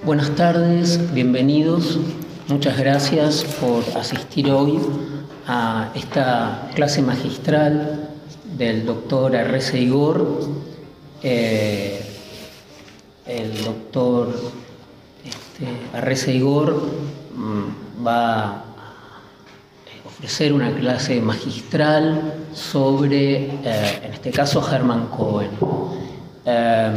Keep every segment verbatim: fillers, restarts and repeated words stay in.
Buenas tardes, bienvenidos. Muchas gracias por asistir hoy a esta clase magistral del doctor Arrese Igor. Eh, el doctor este, Arrese Igor mmm, va a ofrecer una clase magistral sobre, eh, en este caso, Hermann Cohen. Eh,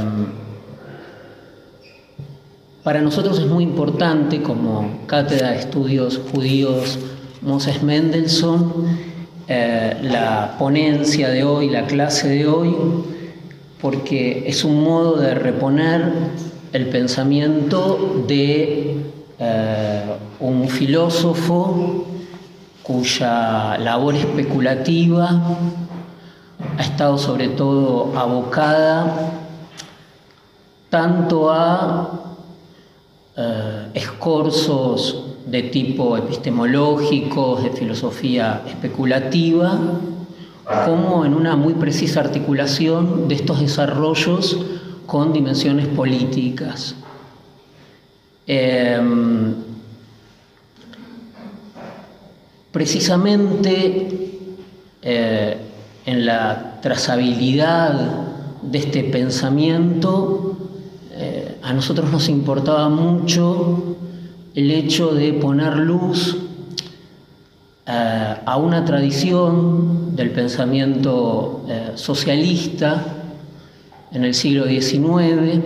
Para nosotros es muy importante, como Cátedra de Estudios Judíos Moses Mendelssohn, eh, la ponencia de hoy, la clase de hoy, porque es un modo de reponer el pensamiento de eh, un filósofo cuya labor especulativa ha estado sobre todo abocada tanto a Uh, escorzos de tipo epistemológicos, de filosofía especulativa, como en una muy precisa articulación de estos desarrollos con dimensiones políticas. Eh, precisamente eh, en la trazabilidad de este pensamiento, Eh, a nosotros nos importaba mucho el hecho de poner luz eh, a una tradición del pensamiento eh, socialista en el siglo diecinueve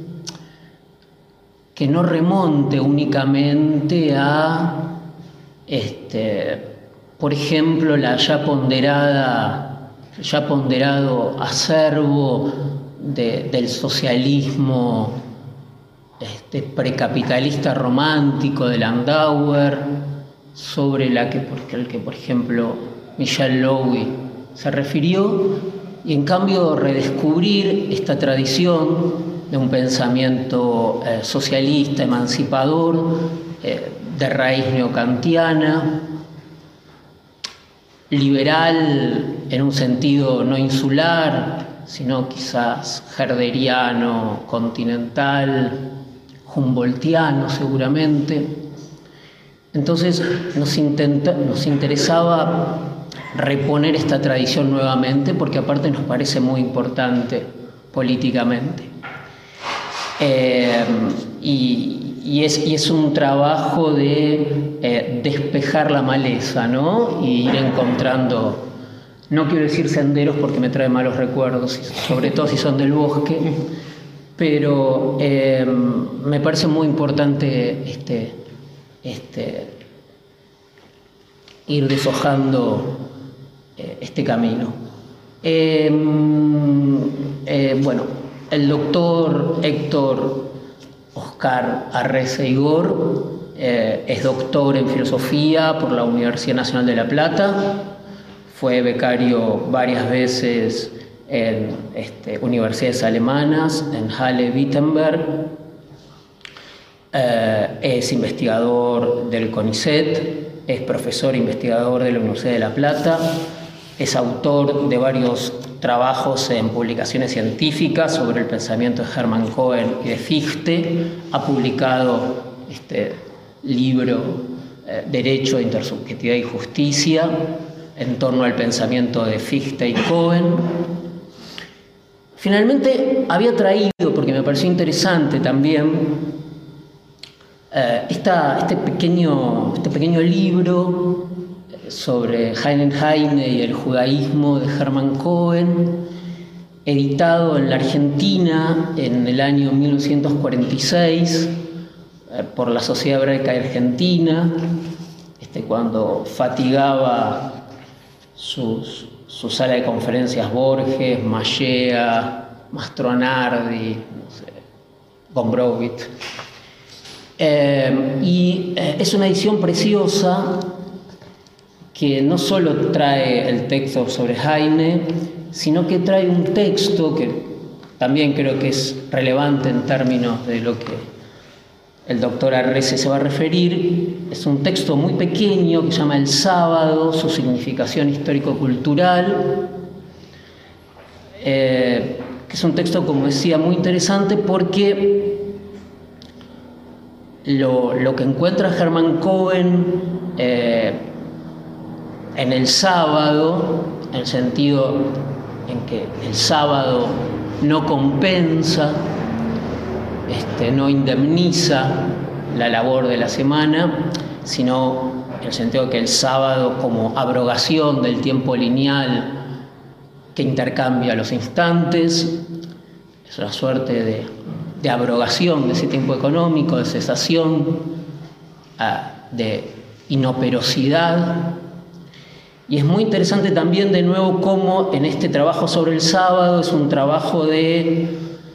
que no remonte únicamente a, este, por ejemplo, la ya ponderada, ya ponderado acervo De, del socialismo este, precapitalista romántico de Landauer, sobre la que, el que, por ejemplo, Michel Louis se refirió, y en cambio redescubrir esta tradición de un pensamiento eh, socialista, emancipador, eh, de raíz neokantiana, liberal en un sentido no insular, sino quizás herderiano, continental, humboldtiano seguramente. Entonces nos, intenta, nos interesaba reponer esta tradición nuevamente, porque aparte nos parece muy importante políticamente. Eh, y, y, es, y es un trabajo de eh, despejar la maleza, ¿no? Y ir encontrando... No quiero decir senderos porque me trae malos recuerdos, sobre todo si son del bosque, pero eh, me parece muy importante este, este, ir deshojando eh, este camino. Eh, eh, bueno, el doctor Héctor Oscar Arrese Igor eh, es doctor en filosofía por la Universidad Nacional de La Plata. Fue becario varias veces en este, universidades alemanas, en Halle-Wittenberg. Eh, es investigador del CONICET, es profesor investigador de la Universidad de La Plata, es autor de varios trabajos en publicaciones científicas sobre el pensamiento de Hermann Cohen y de Fichte. Ha publicado este libro eh, Derecho, Intersubjetividad y Justicia, en torno al pensamiento de Fichte y Cohen. Finalmente había traído, porque me pareció interesante también, eh, esta, este, pequeño, este pequeño libro sobre Heinrich Heine y el judaísmo de Hermann Cohen, editado en la Argentina en el año mil novecientos cuarenta y seis eh, por la Sociedad Hebraica Argentina, este, cuando fatigaba Sus, su sala de conferencias Borges, Mallea, Mastronardi, no sé, Gombrowicz. Eh, y eh, es una edición preciosa que no solo trae el texto sobre Heine, sino que trae un texto que también creo que es relevante en términos de lo que el doctor Arrese se va a referir. Es un texto muy pequeño que se llama El Sábado, su significación histórico-cultural, eh, que es un texto, como decía, muy interesante porque lo, lo que encuentra Hermann Cohen eh, en el sábado, en el sentido en que el sábado no compensa, este, no indemniza la labor de la semana, sino en el sentido que el sábado como abrogación del tiempo lineal que intercambia los instantes, es una suerte de, de abrogación de ese tiempo económico, de cesación, de inoperosidad. Y es muy interesante también de nuevo cómo en este trabajo sobre el sábado es un trabajo de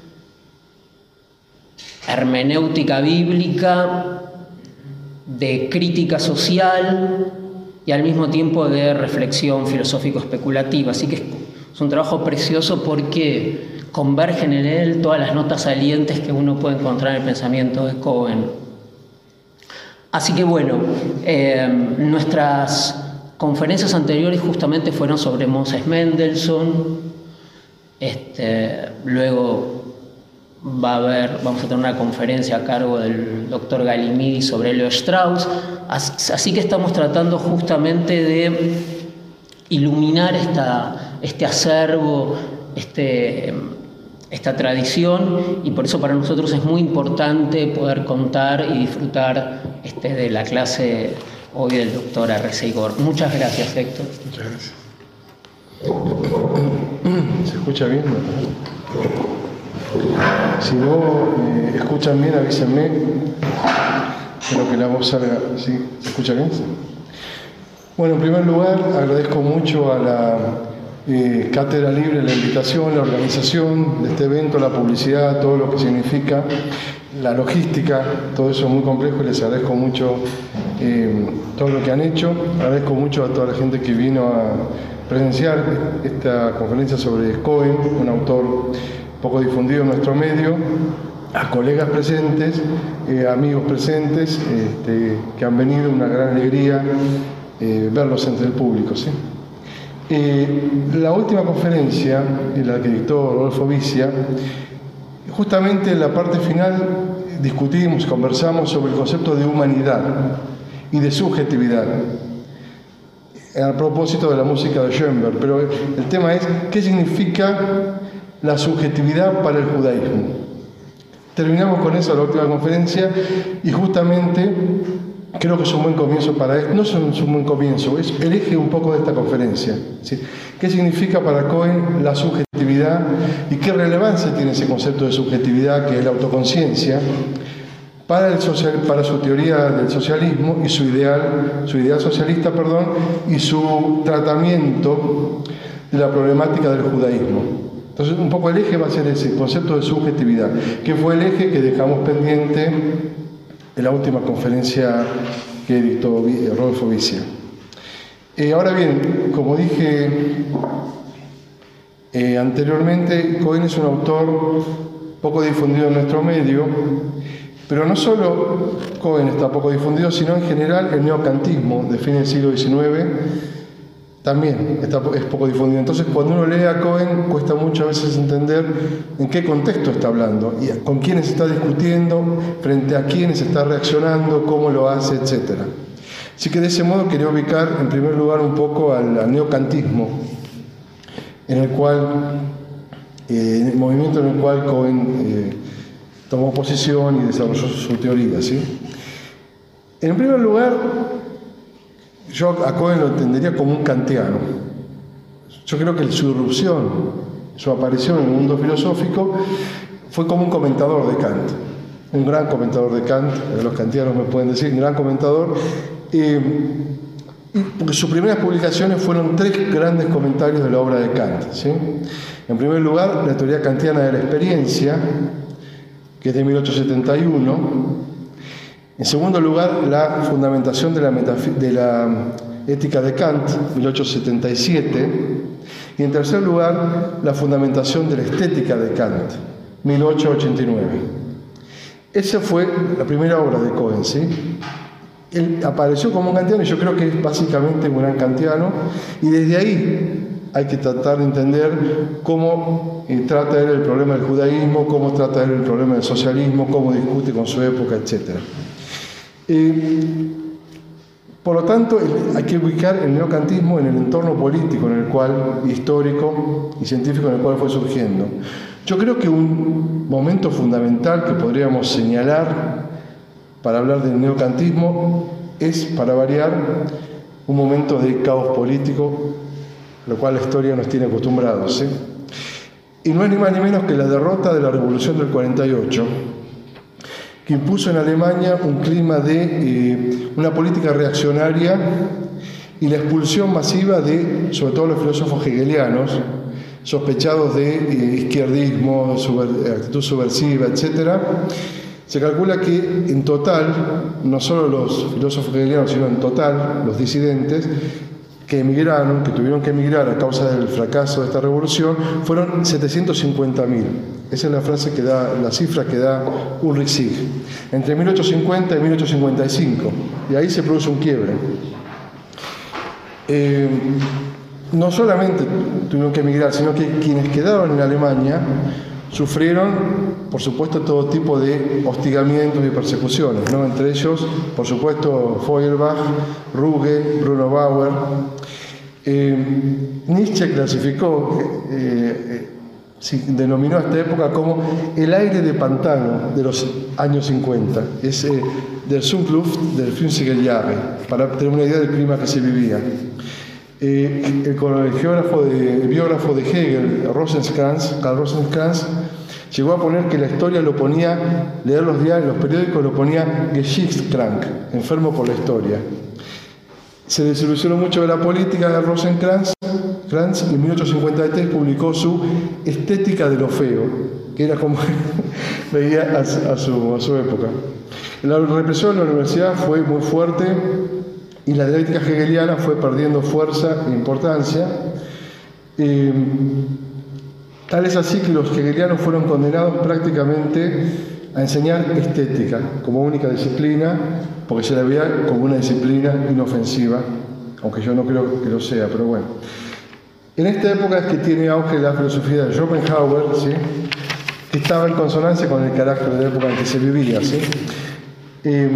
hermenéutica bíblica, de crítica social y al mismo tiempo de reflexión filosófico-especulativa. Así que es un trabajo precioso porque convergen en él todas las notas salientes que uno puede encontrar en el pensamiento de Cohen. Así que bueno, eh, nuestras conferencias anteriores justamente fueron sobre Moses Mendelssohn. Este, luego va a haber, vamos a tener una conferencia a cargo del doctor Galimidi sobre Leo Strauss. Así que estamos tratando justamente de iluminar esta, este acervo, este, esta tradición, y por eso para nosotros es muy importante poder contar y disfrutar este, de la clase hoy del doctor Arrece Igor. Muchas gracias, Héctor. Muchas gracias. ¿Se escucha bien? Si no eh, escuchan bien, avísenme. Espero que la voz salga. ¿Sí? ¿Se escucha bien? Bueno, en primer lugar, agradezco mucho a la eh, Cátedra Libre la invitación, la organización de este evento, la publicidad, todo lo que significa, la logística, todo eso es muy complejo y les agradezco mucho eh, todo lo que han hecho. Agradezco mucho a toda la gente que vino a presenciar esta conferencia sobre Cohen, un autor poco difundido en nuestro medio, a colegas presentes, eh, amigos presentes, este, que han venido, una gran alegría eh, verlos entre el público, ¿sí? Eh, la última conferencia, la que dictó Rodolfo Vicia, justamente en la parte final discutimos, conversamos sobre el concepto de humanidad y de subjetividad, a propósito de la música de Schoenberg, pero el tema es ¿qué significa la subjetividad para el judaísmo? Terminamos con eso en la última conferencia y justamente creo que es un buen comienzo para esto. No es un buen comienzo, es el eje un poco de esta conferencia, ¿sí? ¿Qué significa para Cohen la subjetividad y qué relevancia tiene ese concepto de subjetividad, que es la autoconciencia, para, el social, para su teoría del socialismo y su ideal, su ideal socialista, perdón, y su tratamiento de la problemática del judaísmo? Entonces, un poco el eje va a ser ese concepto de subjetividad, que fue el eje que dejamos pendiente en la última conferencia que dictó Rodolfo Vicia. Eh, ahora bien, como dije eh, anteriormente, Cohen es un autor poco difundido en nuestro medio, pero no solo Cohen está poco difundido, sino en general el neocantismo de fines del siglo diecinueve también está, es poco difundido. Entonces, cuando uno lee a Cohen, cuesta muchas veces entender en qué contexto está hablando, y con quiénes está discutiendo, frente a quiénes está reaccionando, cómo lo hace, etcétera. Así que de ese modo quería ubicar en primer lugar un poco al, al neocantismo, en el cual, eh, el movimiento en el cual Cohen eh, tomó posición y desarrolló su teoría, ¿sí? En primer lugar, yo a Cohen lo entendería como un kantiano. Yo creo que su irrupción, su aparición en el mundo filosófico, fue como un comentador de Kant, un gran comentador de Kant, los kantianos me pueden decir, un gran comentador, eh, porque sus primeras publicaciones fueron tres grandes comentarios de la obra de Kant, ¿sí? En primer lugar, la teoría kantiana de la experiencia, que es de mil ochocientos setenta y uno. En segundo lugar, la fundamentación de la, de la ética de Kant, mil ochocientos setenta y siete. Y en tercer lugar, la fundamentación de la estética de Kant, mil ochocientos ochenta y nueve. Esa fue la primera obra de Cohen, ¿sí? Él apareció como un kantiano y yo creo que es básicamente un gran kantiano, y desde ahí hay que tratar de entender cómo eh, trata él el problema del judaísmo, cómo trata él el problema del socialismo, cómo discute con su época, etcétera. Eh, por lo tanto, hay que ubicar el neokantismo en el entorno político, en el cual, histórico y científico, en el cual fue surgiendo. Yo creo que un momento fundamental que podríamos señalar para hablar del neokantismo es, para variar, un momento de caos político, lo cual la historia nos tiene acostumbrados, ¿sí? Y no es ni más ni menos que la derrota de la Revolución del cuarenta y ocho, que impuso en Alemania un clima de eh, una política reaccionaria y la expulsión masiva de, sobre todo, los filósofos hegelianos, sospechados de eh, izquierdismo, super, actitud subversiva, etcétera. Se calcula que en total, no solo los filósofos hegelianos, sino en total los disidentes que emigraron, que tuvieron que emigrar a causa del fracaso de esta revolución, fueron setecientos cincuenta mil. Esa es la frase que da, la cifra que da Ulrich Sieg, entre mil ochocientos cincuenta y mil ochocientos cincuenta y cinco. Y ahí se produce un quiebre. Eh, no solamente tuvieron que emigrar, sino que quienes quedaron en Alemania sufrieron, por supuesto, todo tipo de hostigamientos y persecuciones, ¿no? Entre ellos, por supuesto, Feuerbach, Ruge, Bruno Bauer. Eh, Nietzsche clasificó, eh, eh, denominó a esta época como el aire de pantano de los años cincuenta, es eh, del Zugluft del fünfziger Jahre, para tener una idea del clima que se vivía. Eh, el, el, geógrafo de, el biógrafo de Hegel, Rosenkranz, Karl Rosenkranz, llegó a poner que la historia lo ponía, leer los diarios, los periódicos, lo ponía Geschichtskrank, enfermo por la historia. Se desilusionó mucho de la política de Rosenkranz, Kranz, y en mil ochocientos cincuenta y tres publicó su Estética de lo feo, que era como veía a, a, su, a su época. La represión en la universidad fue muy fuerte, y la dialéctica hegeliana fue perdiendo fuerza e importancia. Eh, tal es así que los hegelianos fueron condenados prácticamente a enseñar estética como única disciplina, porque se la veía como una disciplina inofensiva, aunque yo no creo que lo sea, pero bueno. En esta época es que tiene auge la filosofía de Schopenhauer, ¿sí?, que estaba en consonancia con el carácter de la época en que se vivía, ¿sí? Eh,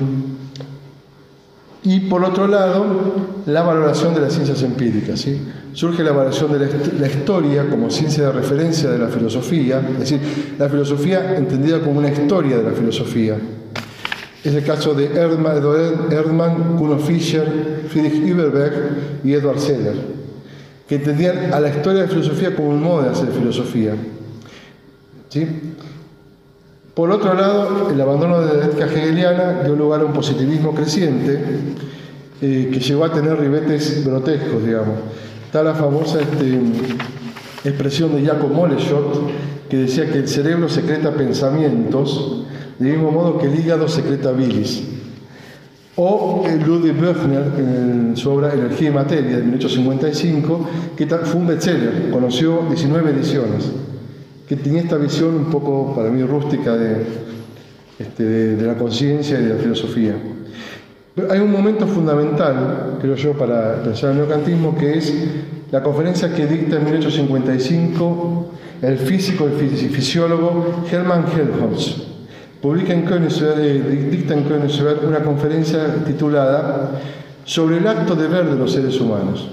Y por otro lado, la valoración de las ciencias empíricas, ¿sí? Surge la valoración de la, la historia como ciencia de referencia de la filosofía, es decir, la filosofía entendida como una historia de la filosofía. Es el caso de Erdmann, Erdmann Kuno Fischer, Friedrich Überberg y Edward Seller, que entendían a la historia de filosofía como un modo de hacer filosofía, ¿sí? Por otro lado, el abandono de la dialéctica hegeliana dio lugar a un positivismo creciente eh, que llegó a tener ribetes grotescos, digamos. Está la famosa este, expresión de Jacob Moleschott, que decía que el cerebro secreta pensamientos, del mismo modo que el hígado secreta bilis. O eh, Ludwig Böchner, en su obra Energía y Materia, de mil ochocientos cincuenta y cinco, que fue un bestseller, conoció diecinueve ediciones, que tenía esta visión un poco, para mí, rústica de, este, de, de la conciencia y de la filosofía. Pero hay un momento fundamental, creo yo, para pensar el neokantismo, que es la conferencia que dicta en mil ochocientos cincuenta y cinco el físico y fisiólogo Hermann Helmholtz. Publica en Königsberg, dicta en Königsberg una conferencia titulada Sobre el acto de ver de los seres humanos.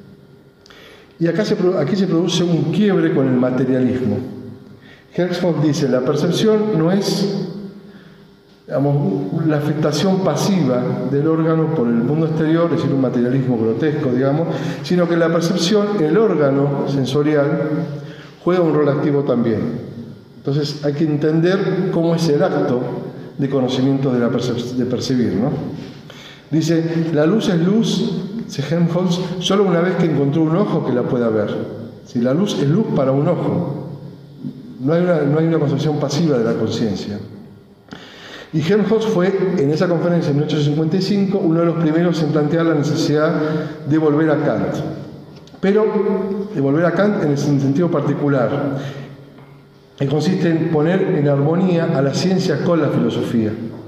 Y acá se, aquí se produce un quiebre con el materialismo. Helmholtz dice, la percepción no es, digamos, la afectación pasiva del órgano por el mundo exterior, es decir, un materialismo grotesco, digamos, sino que la percepción, el órgano sensorial, juega un rol activo también. Entonces hay que entender cómo es el acto de conocimiento de, la percep- de percibir, ¿no? Dice, la luz es luz, dice Helmholtz, solo una vez que encontró un ojo que la pueda ver. Si la luz es luz para un ojo, no hay una, no hay una concepción pasiva de la conciencia. Y Helmholtz fue, en esa conferencia en mil ochocientos cincuenta y cinco, uno de los primeros en plantear la necesidad de volver a Kant. Pero de volver a Kant en el sentido particular, que consiste en poner en armonía a la ciencia con la filosofía.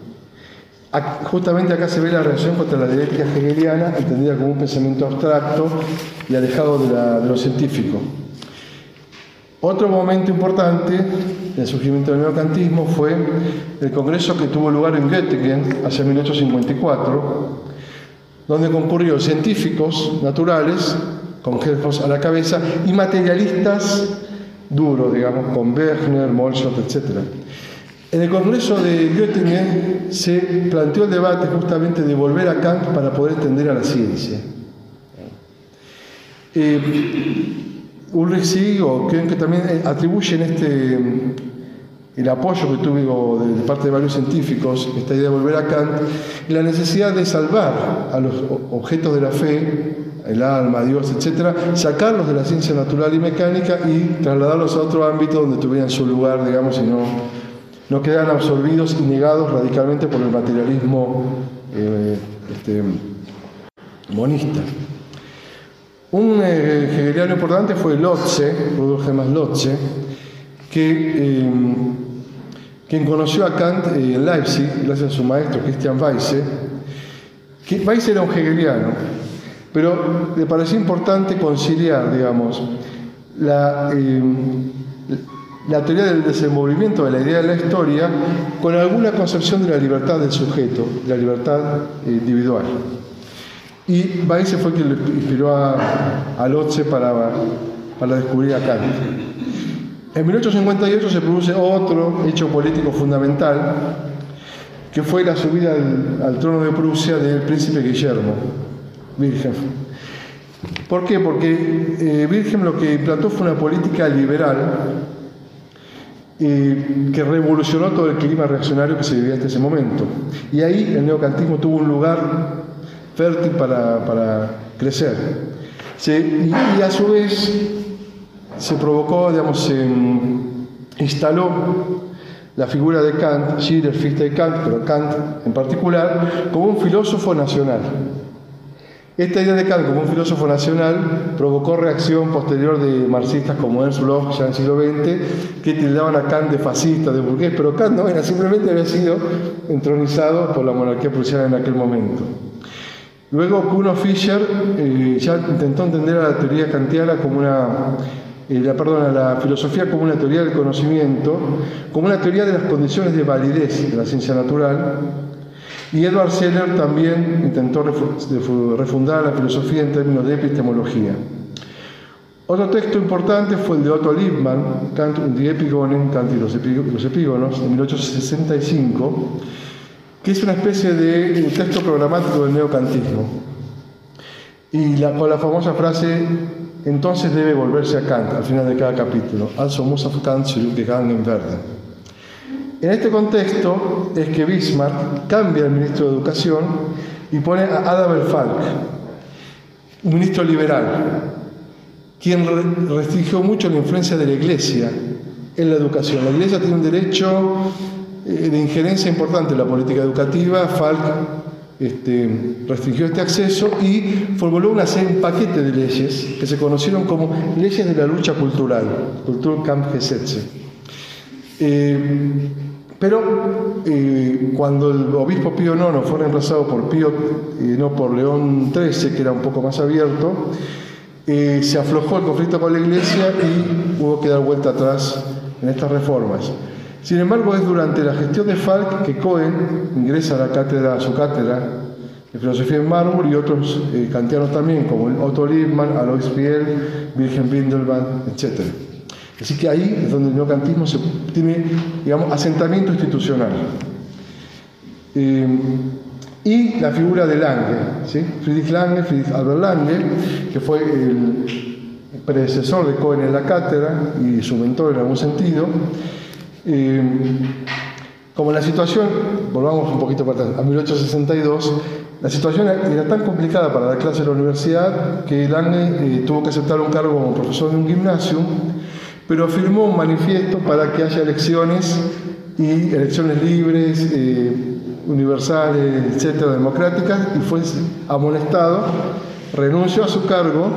Justamente acá se ve la reacción contra la dialéctica hegeliana, entendida como un pensamiento abstracto y alejado de, la, de lo científico. Otro momento importante del surgimiento del neocantismo fue el congreso que tuvo lugar en Göttingen hacia mil ochocientos cincuenta y cuatro, donde concurrieron científicos naturales, con Helmholtz a la cabeza, y materialistas duros, digamos, con Bergner, Mollschott, etcétera. En el congreso de Göttingen se planteó el debate justamente de volver a Kant para poder extender a la ciencia. Eh, Ulrich Sieg, o creen que también atribuyen este, el apoyo que tuvo de, de parte de varios científicos, esta idea de volver a Kant, y la necesidad de salvar a los objetos de la fe, el alma, Dios, etcétera, sacarlos de la ciencia natural y mecánica y trasladarlos a otro ámbito donde tuvieran su lugar, digamos, y no, no quedaran absorbidos y negados radicalmente por el materialismo eh, este, monista. Un eh, hegeliano importante fue Lotze, Rudolf Hermann Lotze, que, eh, quien conoció a Kant eh, en Leipzig, gracias a su maestro Christian Weisse. Que Weisse era un hegeliano, pero le pareció importante conciliar, digamos, la, eh, la teoría del desenvolvimiento de la idea de la historia con alguna concepción de la libertad del sujeto, de la libertad eh, individual. Y Weisse fue quien le inspiró a, a Lotze para, para descubrir a Kant. En mil ochocientos cincuenta y ocho se produce otro hecho político fundamental, que fue la subida al, al trono de Prusia del príncipe Guillermo, Wilhelm. ¿Por qué? Porque eh, Wilhelm lo que implantó fue una política liberal eh, que revolucionó todo el clima reaccionario que se vivía hasta ese momento. Y ahí el neocantismo tuvo un lugar fértil para, para crecer. Se, y, y a su vez se provocó, digamos, se instaló la figura de Kant, Schiller, Fichte y Kant, pero Kant en particular, como un filósofo nacional. Esta idea de Kant como un filósofo nacional provocó reacción posterior de marxistas como Ernst Bloch, ya en el siglo veinte, que tildaban a Kant de fascista, de burgués, pero Kant no era, simplemente había sido entronizado por la monarquía prusiana en aquel momento. Luego Kuno Fischer eh, ya intentó entender a la teoría kantiana como una, eh, la, perdón, a la filosofía como una teoría del conocimiento, como una teoría de las condiciones de validez de la ciencia natural, y Edward Seller también intentó refundar la filosofía en términos de epistemología. Otro texto importante fue el de Otto Liebmann, Kant und die Epigonen, Kant y los, los epígonos, de mil ochocientos sesenta y cinco, que es una especie de texto programático del neocantismo. Y la, con la famosa frase, entonces debe volverse a Kant, al final de cada capítulo, also muss auf Kant zurückgegangen werden. En este contexto es que Bismarck cambia al ministro de Educación y pone a Adalbert Falk, un ministro liberal, quien restringió mucho la influencia de la Iglesia en la educación. La Iglesia tiene un derecho de injerencia importante en la política educativa. Falk este, restringió este acceso y formuló una serie, un paquete de leyes que se conocieron como leyes de la lucha cultural, Kulturkampfgesetze. Eh, pero eh, cuando el obispo Pío nono fue reemplazado por Pío, eh, no por León trece, que era un poco más abierto, eh, se aflojó el conflicto con la Iglesia y hubo que dar vuelta atrás en estas reformas. Sin embargo, es durante la gestión de Falk que Cohen ingresa a la cátedra, a su cátedra de filosofía en Marburg, y otros eh, kantianos también, como Otto Liebmann, Alois Piel, Wilhelm Windelband, etcétera. Así que ahí es donde el neocantismo se tiene, digamos, asentamiento institucional. Eh, y la figura de Lange, ¿sí? Friedrich Lange, Friedrich Albert Lange, que fue el predecesor de Cohen en la cátedra y su mentor en algún sentido. Eh, como la situación, volvamos un poquito para atrás, a mil ochocientos sesenta y dos, la situación era tan complicada para dar clase en la universidad que Lange eh, tuvo que aceptar un cargo como profesor de un gimnasio, pero firmó un manifiesto para que haya elecciones, y elecciones libres, eh, universales, etcétera, democráticas, y fue amonestado, renunció a su cargo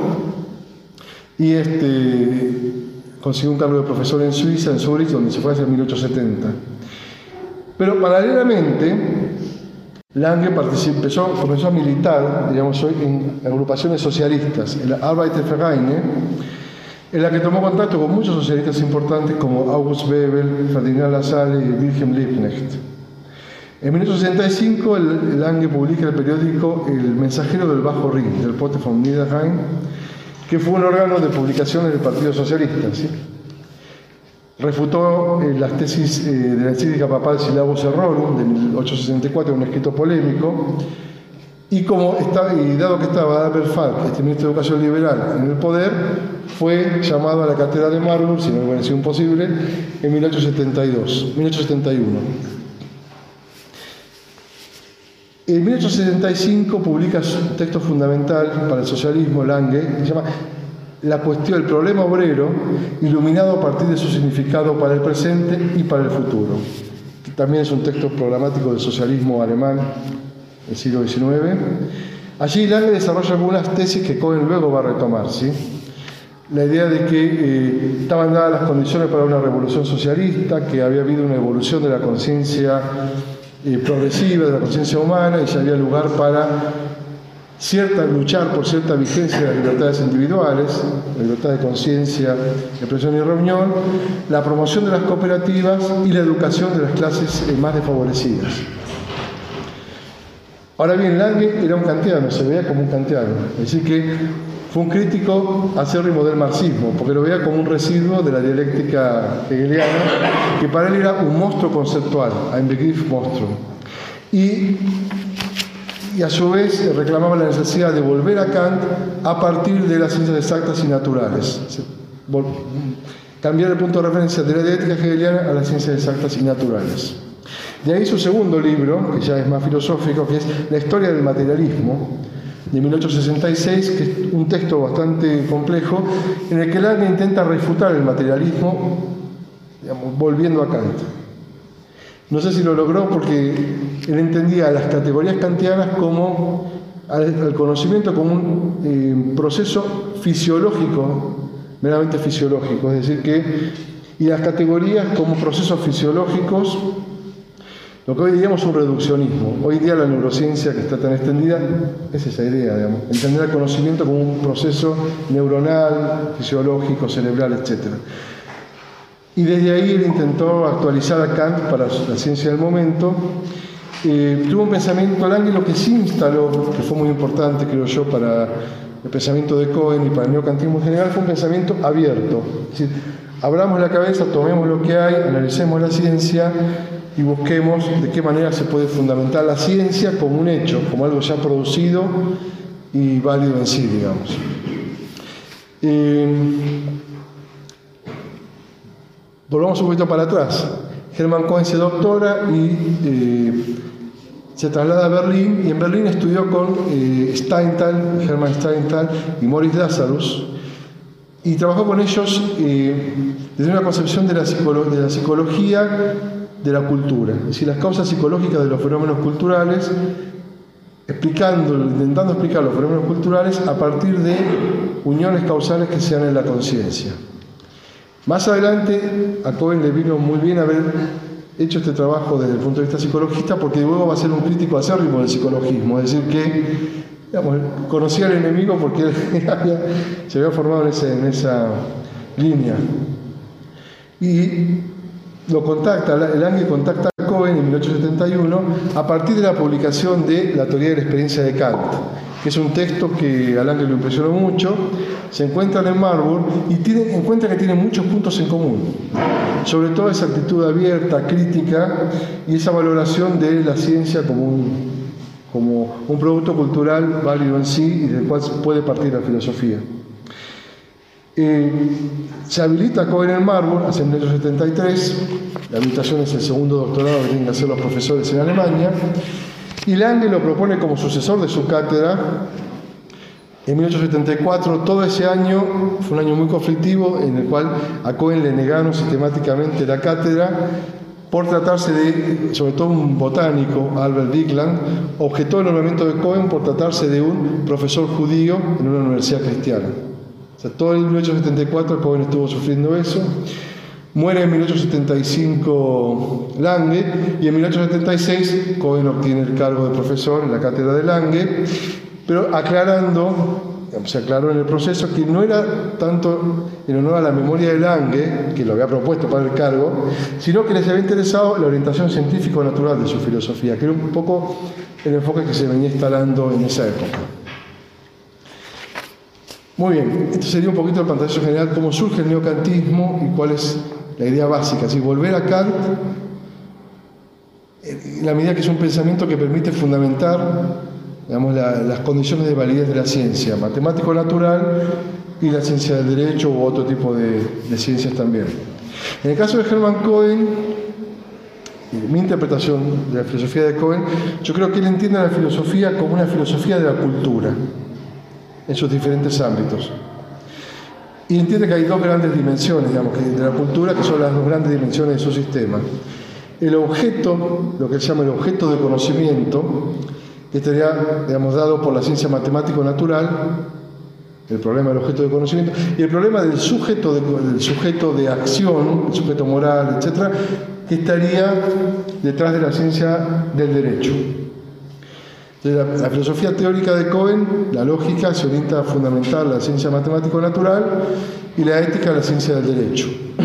y este, consiguió un cargo de profesor en Suiza, en Zúrich, donde se fue hacia mil ochocientos setenta. Pero paralelamente, Lange empezó, comenzó a militar, digamos hoy, en agrupaciones socialistas, en la Arbeitervereine, en la que tomó contacto con muchos socialistas importantes como August Bebel, Ferdinand Lassalle y Wilhelm Liebknecht. En mil ochocientos sesenta y cinco, el Lange publica el periódico El Mensajero del Bajo Rin, del Pote von Niederrhein, que fue un órgano de publicaciones del Partido Socialista. ¿Sí? Refutó eh, las tesis eh, de la encíclica papal Syllabus Errorum de mil ochocientos sesenta y cuatro, un escrito polémico, y, como estaba, y dado que estaba Albert Falk, este ministro de Educación liberal, en el poder, fue llamado a la cátedra de Marburg, si no hubiera sido imposible, en mil ochocientos setenta y dos, mil ochocientos setenta y uno. En mil ochocientos setenta y cinco publica un texto fundamental para el socialismo, Lange, que se llama La cuestión, el problema obrero, iluminado a partir de su significado para el presente y para el futuro, que también es un texto programático del socialismo alemán del siglo diecinueve. Allí Lange desarrolla algunas tesis que Cohen luego va a retomar, ¿sí? La idea de que eh, estaban dadas las condiciones para una revolución socialista, que había habido una evolución de la conciencia eh, progresiva, de la conciencia humana, y ya había lugar para cierta, luchar por cierta vigencia de las libertades individuales, la libertad de conciencia, de expresión y reunión, la promoción de las cooperativas y la educación de las clases eh, más desfavorecidas. Ahora bien, Lange era un kantiano, se veía como un kantiano, es decir que fue un crítico acérrimo del marxismo, porque lo veía como un residuo de la dialéctica hegeliana, que para él era un monstruo conceptual, ein Begriffsmonstrum. Y, y a su vez reclamaba la necesidad de volver a Kant a partir de las ciencias exactas y naturales. Cambiar el punto de referencia de la dialéctica hegeliana a las ciencias exactas y naturales. De ahí su segundo libro, que ya es más filosófico, que es La historia del materialismo, de mil ochocientos sesenta y seis, que es un texto bastante complejo, en el que Lange intenta refutar el materialismo, digamos, volviendo a Kant. No sé si lo logró porque él entendía las categorías kantianas como al, al conocimiento como un eh, proceso fisiológico, meramente fisiológico, es decir que, y las categorías como procesos fisiológicos, lo que hoy diríamos un reduccionismo. Hoy día la neurociencia, que está tan extendida, es esa idea, digamos, entender el conocimiento como un proceso neuronal, fisiológico, cerebral, etcétera. Y desde ahí él intentó actualizar a Kant para la ciencia del momento. Eh, tuvo un pensamiento, Lange lo que sí instaló, que fue muy importante, creo yo, para el pensamiento de Cohen y para el neocantismo en general, fue un pensamiento abierto. Es decir, abramos la cabeza, tomemos lo que hay, analicemos la ciencia y busquemos de qué manera se puede fundamentar la ciencia como un hecho, como algo ya producido y válido en sí, digamos. Eh, volvamos un poquito para atrás. Hermann Cohen se doctora y eh, se traslada a Berlín, y en Berlín estudió con eh, Steinthal, Hermann Steinthal y Moritz Lazarus, y trabajó con ellos eh, desde una concepción de la, psicolo de la psicología de la cultura, es decir, las causas psicológicas de los fenómenos culturales, explicando, intentando explicar los fenómenos culturales a partir de uniones causales que se dan en la conciencia. Más adelante, a Cohen le vino muy bien haber hecho este trabajo desde el punto de vista psicologista, porque luego va a ser un crítico acérrimo del psicologismo, es decir, que digamos, conocía al enemigo porque él había, se había formado en, ese, en esa línea. Y lo contacta, Lange contacta a Cohen en mil ochocientos setenta y uno a partir de la publicación de La teoría de la experiencia de Kant, que es un texto que a Lange lo impresionó mucho. Se encuentran en Marburg y tiene, encuentra que tiene muchos puntos en común, sobre todo esa actitud abierta, crítica y esa valoración de la ciencia como un, como un producto cultural válido en sí y del cual puede partir la filosofía. Eh, se habilita Cohen en Marburg hacia mil ochocientos setenta y tres, la habilitación es el segundo doctorado que tienen que hacer los profesores en Alemania, y Lange lo propone como sucesor de su cátedra en mil ochocientos setenta y cuatro. Todo ese año fue un año muy conflictivo, en el cual a Cohen le negaron sistemáticamente la cátedra por tratarse de, sobre todo un botánico, Albert Wickland, objetó el nombramiento de Cohen por tratarse de un profesor judío en una universidad cristiana. O sea, todo el mil ochocientos setenta y cuatro Cohen estuvo sufriendo eso. Muere en mil ochocientos setenta y cinco Lange, y en mil ochocientos setenta y seis Cohen obtiene el cargo de profesor en la cátedra de Lange, pero aclarando se aclaró en el proceso que no era tanto en honor a la memoria de Lange, que lo había propuesto para el cargo, sino que les había interesado la orientación científico-natural de su filosofía, que era un poco el enfoque que se venía instalando en esa época. Muy bien, esto sería un poquito el pantallazo general, cómo surge el neocantismo y cuál es la idea básica. Así, volver a Kant, en la medida que es un pensamiento que permite fundamentar, digamos, la, las condiciones de validez de la ciencia, matemático-natural y la ciencia del derecho u otro tipo de, de ciencias también. En el caso de Hermann Cohen, mi interpretación de la filosofía de Cohen, yo creo que él entiende la filosofía como una filosofía de la cultura, en sus diferentes ámbitos. Y entiende que hay dos grandes dimensiones, digamos, de la cultura, que son las dos grandes dimensiones de su sistema. El objeto, lo que él llama el objeto de conocimiento, que estaría, digamos, dado por la ciencia matemático-natural, el problema del objeto de conocimiento, y el problema del sujeto de, del sujeto de acción, el sujeto moral, etcétera, que estaría detrás de la ciencia del derecho. La, la filosofía teórica de Cohen, la lógica, se orienta a fundamentar la ciencia matemático-natural y la ética, la ciencia del derecho.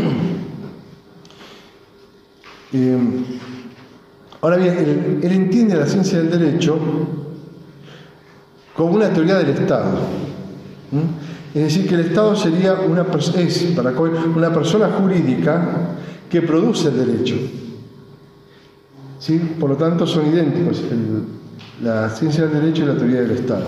Eh, ahora bien, él, él entiende la ciencia del derecho como una teoría del Estado. ¿Mm? Es decir, que el Estado sería una, es, para Cohen, una persona jurídica que produce el derecho. ¿Sí? Por lo tanto, son idénticos el, la ciencia del derecho y la teoría del Estado.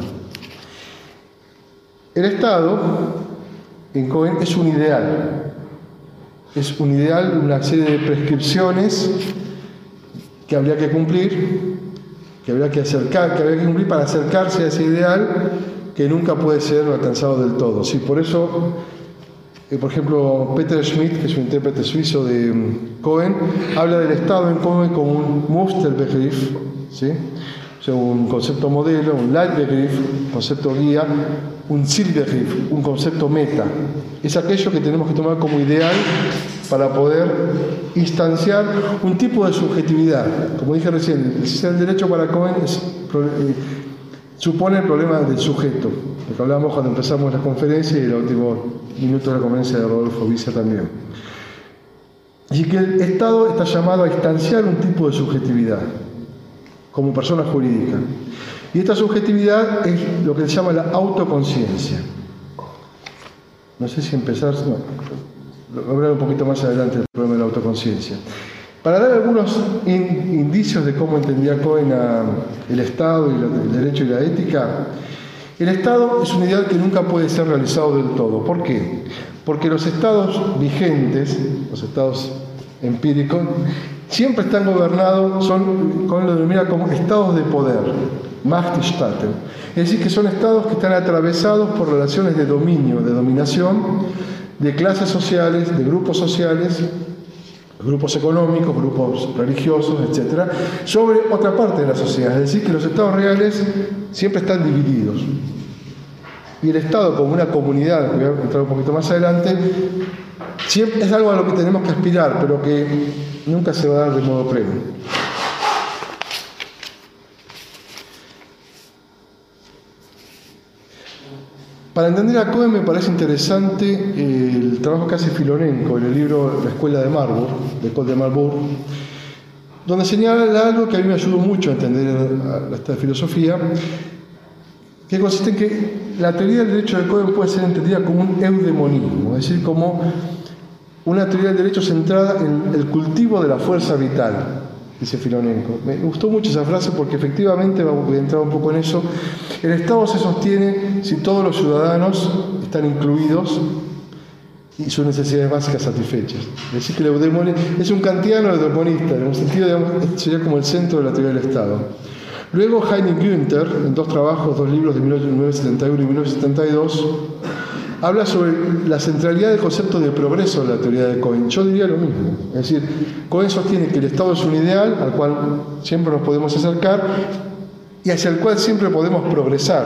El Estado, en Cohen, es un ideal. Es un ideal, una serie de prescripciones que habría que cumplir, que habría que acercar, que habría que cumplir para acercarse a ese ideal que nunca puede ser alcanzado del todo. Sí, por eso, eh, por ejemplo, Peter Schmidt, que es un intérprete suizo de um, Cohen, habla del Estado en Cohen como un Musterbegriff, ¿sí? O sea, un concepto modelo, un Leitbegriff, concepto guía, un Zielbegriff, un concepto meta. Es aquello que tenemos que tomar como ideal para poder instanciar un tipo de subjetividad. Como dije recién, el derecho para Cohen es, eh, supone el problema del sujeto, lo que hablamos cuando empezamos la conferencia y el último minuto de la conferencia de Rodolfo Visa también. Así que el Estado está llamado a instanciar un tipo de subjetividad como persona jurídica. Y esta subjetividad es lo que se llama la autoconciencia. No sé si empezar, no, lo hablaré un poquito más adelante del problema de la autoconciencia. Para dar algunos in, indicios de cómo entendía Cohen a, el Estado y la, el derecho y la ética, el Estado es un ideal que nunca puede ser realizado del todo. ¿Por qué? Porque los estados vigentes, los estados empíricos, siempre están gobernados, son, Cohen lo denomina como estados de poder, Machtstaaten. Es decir, que son estados que están atravesados por relaciones de dominio, de dominación, de clases sociales, de grupos sociales, grupos económicos, grupos religiosos, etcétera, sobre otra parte de la sociedad. Es decir, que los estados reales siempre están divididos. Y el Estado, como una comunidad, que voy a entrar un poquito más adelante, siempre es algo a lo que tenemos que aspirar, pero que nunca se va a dar de modo pleno. Para entender a Cohen me parece interesante el trabajo que hace Filonenko en el libro La Escuela de Marburg, de École de Marburg, donde señala algo que a mí me ayudó mucho a entender esta filosofía, que consiste en que la teoría del derecho de Cohen puede ser entendida como un eudemonismo, es decir, como una teoría del derecho centrada en el cultivo de la fuerza vital, dice Filonenko. Me gustó mucho esa frase porque efectivamente, voy a entrar un poco en eso, el Estado se sostiene si todos los ciudadanos están incluidos y sus necesidades básicas satisfechas. Es decir, que el eudemonismo es un kantiano eudemonista, en un sentido, digamos, sería como el centro de la teoría del Estado. Luego Heinrich Günther, en dos trabajos, dos libros de mil novecientos setenta y uno y mil novecientos setenta y dos, habla sobre la centralidad del concepto de progreso en la teoría de Cohen. Yo diría lo mismo. Es decir, Cohen sostiene que el Estado es un ideal al cual siempre nos podemos acercar y hacia el cual siempre podemos progresar.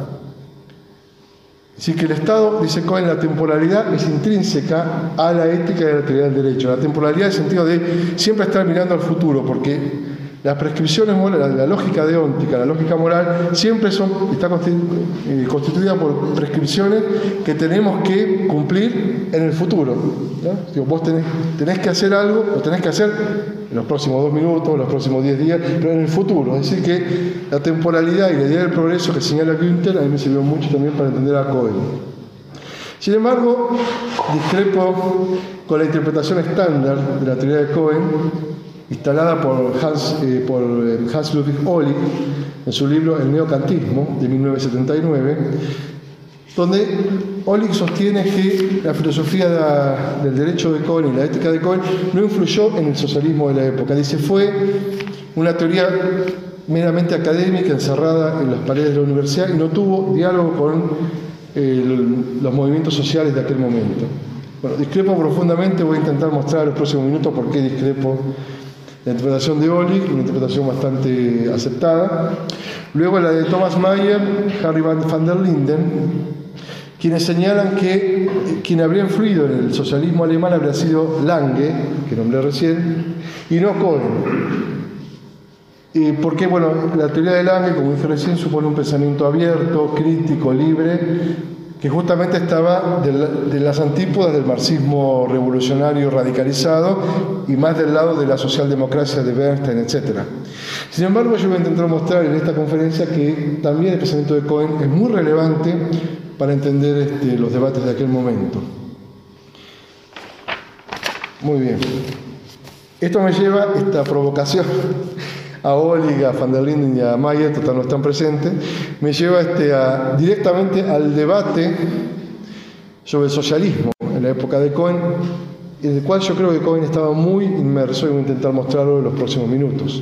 Así que el Estado, dice Cohen, la temporalidad es intrínseca a la ética de la teoría del derecho. La temporalidad en el sentido de siempre estar mirando al futuro, porque las prescripciones morales, la lógica deóntica, la lógica moral, siempre son, está constituida por prescripciones que tenemos que cumplir en el futuro, ¿no? Digo, vos tenés, tenés que hacer algo, lo tenés que hacer en los próximos dos minutos, en los próximos diez días, pero en el futuro. Es decir, que la temporalidad y la idea del progreso que señala Günther a mí me sirvió mucho también para entender a Cohen. Sin embargo, discrepo con la interpretación estándar de la teoría de Cohen, instalada por Hans, eh, por Hans Ludwig Ohlig en su libro El neocantismo de mil novecientos setenta y nueve, donde Ohlig sostiene que la filosofía de, del derecho de Cohen y la ética de Cohen no influyó en el socialismo de la época. Dice, fue una teoría meramente académica encerrada en las paredes de la universidad y no tuvo diálogo con el, los movimientos sociales de aquel momento. Bueno, discrepo profundamente, voy a intentar mostrar en los próximos minutos por qué discrepo la interpretación de Ohlig, una interpretación bastante aceptada. Luego la de Thomas Mayer, Harry van der Linden, quienes señalan que quien habría influido en el socialismo alemán habría sido Lange, que nombré recién, y no Cohen. Eh, porque, bueno, la teoría de Lange, como dije recién, supone un pensamiento abierto, crítico, libre, que justamente estaba de, la, de las antípodas del marxismo revolucionario radicalizado y más del lado de la socialdemocracia de Bernstein, etcétera. Sin embargo, yo voy a intentar mostrar en esta conferencia que también el pensamiento de Cohen es muy relevante para entender este, los debates de aquel momento. Muy bien. Esto me lleva, esta provocación, a Ohlig, a van der Linden y a Mayer, total no están presentes, me lleva este, a, directamente al debate sobre el socialismo en la época de Cohen, en el cual yo creo que Cohen estaba muy inmerso y voy a intentar mostrarlo en los próximos minutos.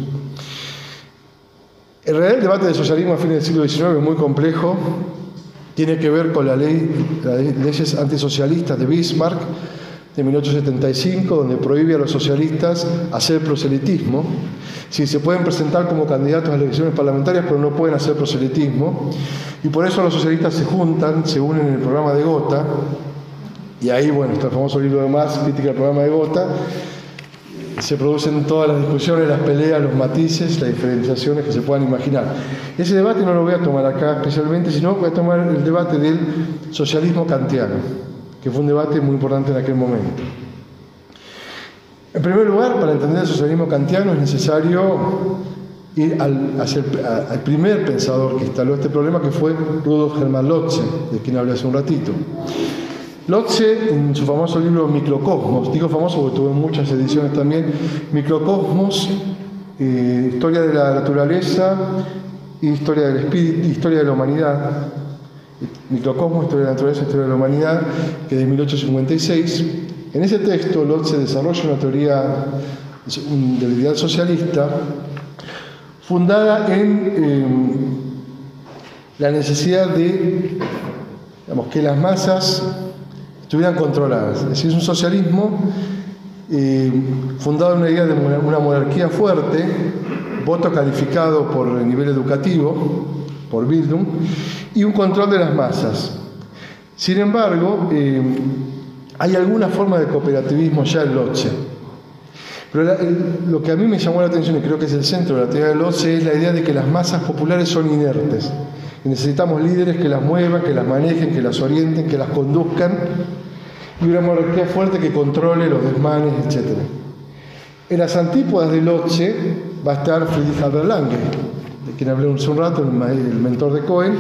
En realidad el debate del socialismo a fines del siglo diecinueve es muy complejo, tiene que ver con la ley, las leyes antisocialistas de Bismarck de mil ochocientos setenta y cinco, donde prohíbe a los socialistas hacer proselitismo. Sí, se pueden presentar como candidatos a las elecciones parlamentarias, pero no pueden hacer proselitismo. Y por eso los socialistas se juntan, se unen en el programa de Gotha. Y ahí, bueno, está el famoso libro de Marx, Crítica del programa de Gotha. Se producen todas las discusiones, las peleas, los matices, las diferenciaciones que se puedan imaginar. Ese debate no lo voy a tomar acá especialmente, sino voy a tomar el debate del socialismo kantiano, que fue un debate muy importante en aquel momento. En primer lugar, para entender el socialismo kantiano es necesario ir al, hacia el, al primer pensador que instaló este problema, que fue Rudolf Hermann Lotze, de quien hablé hace un ratito. Lotze, en su famoso libro Microcosmos, digo famoso porque tuvo muchas ediciones también, Microcosmos, eh, Historia de la Naturaleza, Historia del Espíritu, Historia de la Humanidad, Microcosmos, Historia de la Naturaleza, Historia de la Humanidad, que es de mil ochocientos cincuenta y seis. En ese texto, Lotze desarrolla una teoría de la ideal socialista fundada en eh, la necesidad de, digamos, que las masas estuvieran controladas. Es decir, es un socialismo eh, fundado en una idea de una monarquía fuerte, voto calificado por el nivel educativo, por Bildung, y un control de las masas. Sin embargo, eh, hay alguna forma de cooperativismo ya en Lotze. Pero la, el, lo que a mí me llamó la atención, y creo que es el centro de la teoría de Lotze, es la idea de que las masas populares son inertes. Y necesitamos líderes que las muevan, que las manejen, que las orienten, que las conduzcan, y una monarquía fuerte que controle los desmanes, etcétera. En las antípodas de Lotze va a estar Friedrich Albert Lange, de quien hablé hace un rato, el, el mentor de Cohen.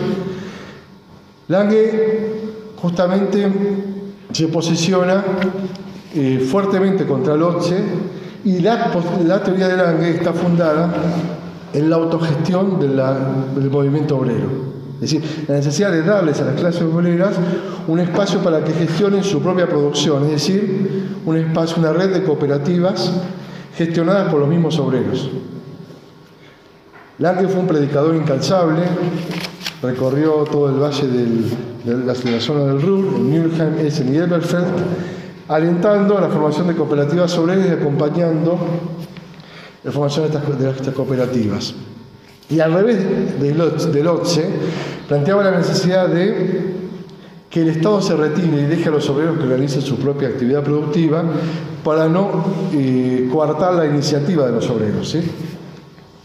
Lange justamente se posiciona eh, fuertemente contra Lotze, y la, la teoría de Lange está fundada en la autogestión de la, del movimiento obrero. Es decir, la necesidad de darles a las clases obreras un espacio para que gestionen su propia producción, es decir, un espacio, una red de cooperativas gestionadas por los mismos obreros. Lange fue un predicador incansable, recorrió todo el valle del, de, la, de la zona del Ruhr, en Mülheim, Essen y Elberfeld, alentando a la formación de cooperativas obreras y acompañando la formación de estas, de estas cooperativas. Y al revés de Lotze, de Lotze, planteaba la necesidad de que el Estado se retire y deje a los obreros que realicen su propia actividad productiva para no eh, coartar la iniciativa de los obreros, ¿sí?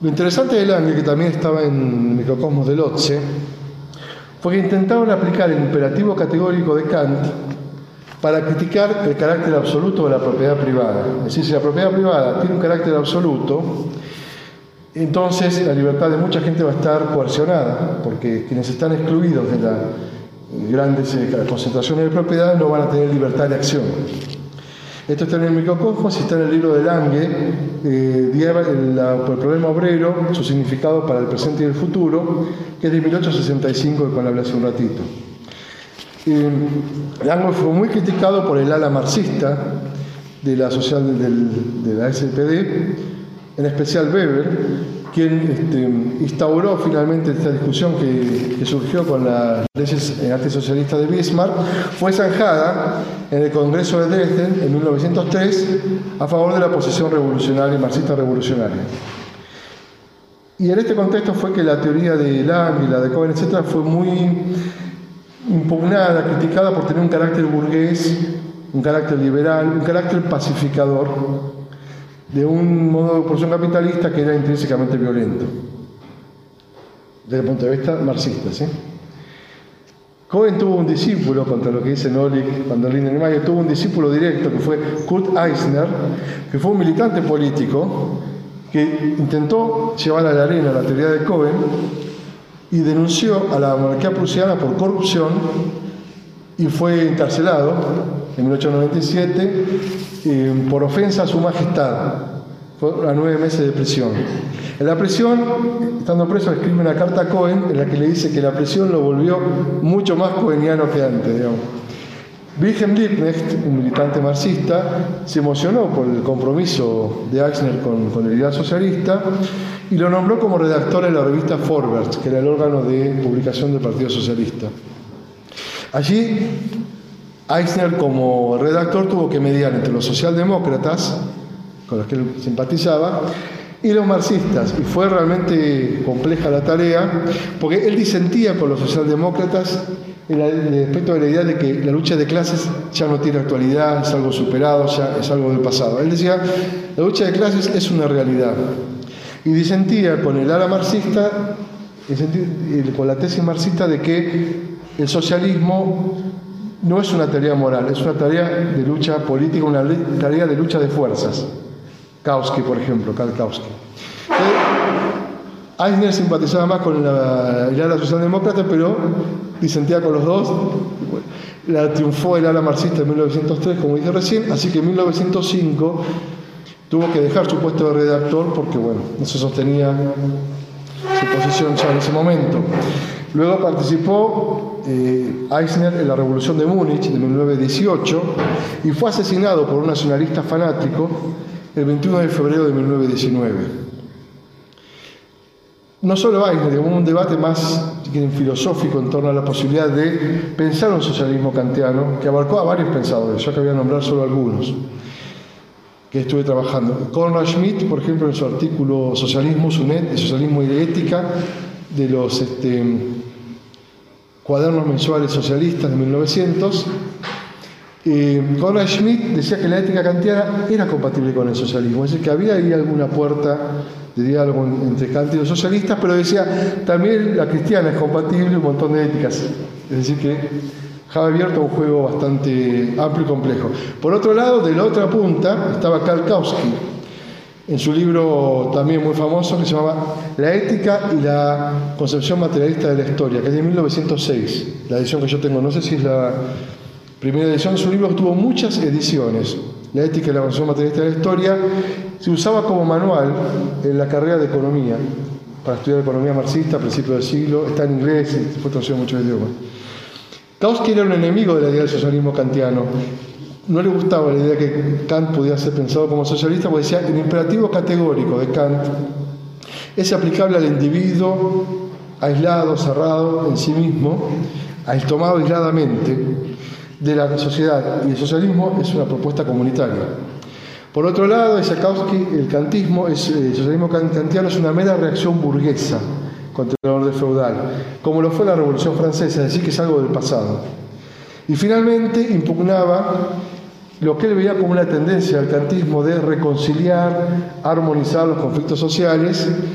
Lo interesante de Lange, que también estaba en Microcosmos de Lotze, fue que intentaron aplicar el imperativo categórico de Kant para criticar el carácter absoluto de la propiedad privada. Es decir, si la propiedad privada tiene un carácter absoluto, entonces la libertad de mucha gente va a estar coercionada, porque quienes están excluidos de las grandes concentraciones de propiedad no van a tener libertad de acción. Esto está en el Microcosmos y está en el libro de Lange, eh, el, la, el problema obrero, su significado para el presente y el futuro, que es de mil ochocientos sesenta y cinco, que con hablé hace un ratito. Eh, Lange fue muy criticado por el ala marxista de la social del, de la S P D, en especial Weber, quien este, instauró finalmente esta discusión que, que surgió con las leyes antisocialistas de Bismarck. Fue zanjada en el Congreso de Dresden en mil novecientos tres a favor de la posición revolucionaria, marxista revolucionaria. Y en este contexto fue que la teoría de Lange y la de Cohen, etcétera, fue muy impugnada, criticada por tener un carácter burgués, un carácter liberal, un carácter pacificador, de un modo de producción capitalista que era intrínsecamente violento, desde el punto de vista marxista, ¿sí? Cohen tuvo un discípulo, contra lo que dice Nozick, cuando Lindenmayer tuvo un discípulo directo que fue Kurt Eisner, que fue un militante político que intentó llevar a la arena la teoría de Cohen y denunció a la monarquía prusiana por corrupción y fue encarcelado en mil ochocientos noventa y siete eh, por ofensa a su majestad. Fue a nueve meses de prisión. En la prisión, estando preso, escribe una carta a Cohen en la que le dice que la prisión lo volvió mucho más coheniano que antes, digamos. Wilhelm Liebknecht, un militante marxista, se emocionó por el compromiso de Eisner con, con el ideal socialista y lo nombró como redactor en la revista Vorwärts, que era el órgano de publicación del Partido Socialista. Allí, Eisner, como redactor, tuvo que mediar entre los socialdemócratas, con los que él simpatizaba, y los marxistas, y fue realmente compleja la tarea, porque él disentía con los socialdemócratas en el aspecto de la idea de que la lucha de clases ya no tiene actualidad, es algo superado, ya es algo del pasado. Él decía, la lucha de clases es una realidad, y disentía con el ala marxista, con la tesis marxista de que el socialismo no es una tarea moral, es una tarea de lucha política, una tarea de lucha de fuerzas. Kautsky, por ejemplo, Karl Kautsky. Eisner simpatizaba más con la, el ala socialdemócrata, pero disentía con los dos. La triunfó el ala marxista en mil novecientos tres, como dije recién, así que en mil novecientos cinco tuvo que dejar su puesto de redactor porque, bueno, no se sostenía su posición ya en ese momento. Luego participó eh, Eisner en la Revolución de Múnich de mil novecientos dieciocho y fue asesinado por un nacionalista fanático el veintiuno de febrero de mil novecientos diecinueve. No solo Eisner, hubo un debate más si quieren, filosófico en torno a la posibilidad de pensar un socialismo kantiano que abarcó a varios pensadores, yo que voy a nombrar solo algunos que estuve trabajando. Konrad Schmidt, por ejemplo, en su artículo Socialismo, Sunet, Socialismo y Ética, de los este, cuadernos mensuales socialistas de mil novecientos, eh, Konrad Schmidt decía que la ética kantiana era compatible con el socialismo, es decir, que había ahí alguna puerta de diálogo entre Kant y los socialistas, pero decía también la cristiana es compatible, un montón de éticas, es decir, que dejaba abierto un juego bastante amplio y complejo. Por otro lado, de la otra punta estaba Karl Kautsky, en su libro también muy famoso que se llama La ética y la concepción materialista de la historia, que es de mil novecientos seis, la edición que yo tengo, no sé si es la primera edición. Su libro tuvo muchas ediciones. La ética y la concepción materialista de la historia se usaba como manual en la carrera de economía, para estudiar economía marxista a principios del siglo, está en inglés y fue traducido en muchos idiomas. Kautsky era un enemigo de la idea del socialismo kantiano. No le gustaba la idea que Kant podía ser pensado como socialista, porque decía el imperativo categórico de Kant es aplicable al individuo aislado, cerrado en sí mismo, tomado aisladamente de la sociedad, y el socialismo es una propuesta comunitaria. Por otro lado, dice Kautsky, el kantismo, es, el socialismo kantiano es una mera reacción burguesa contra el orden feudal, como lo fue la Revolución Francesa, es decir, que es algo del pasado. Y finalmente impugnaba lo que él veía como una tendencia al kantismo de reconciliar, armonizar los conflictos sociales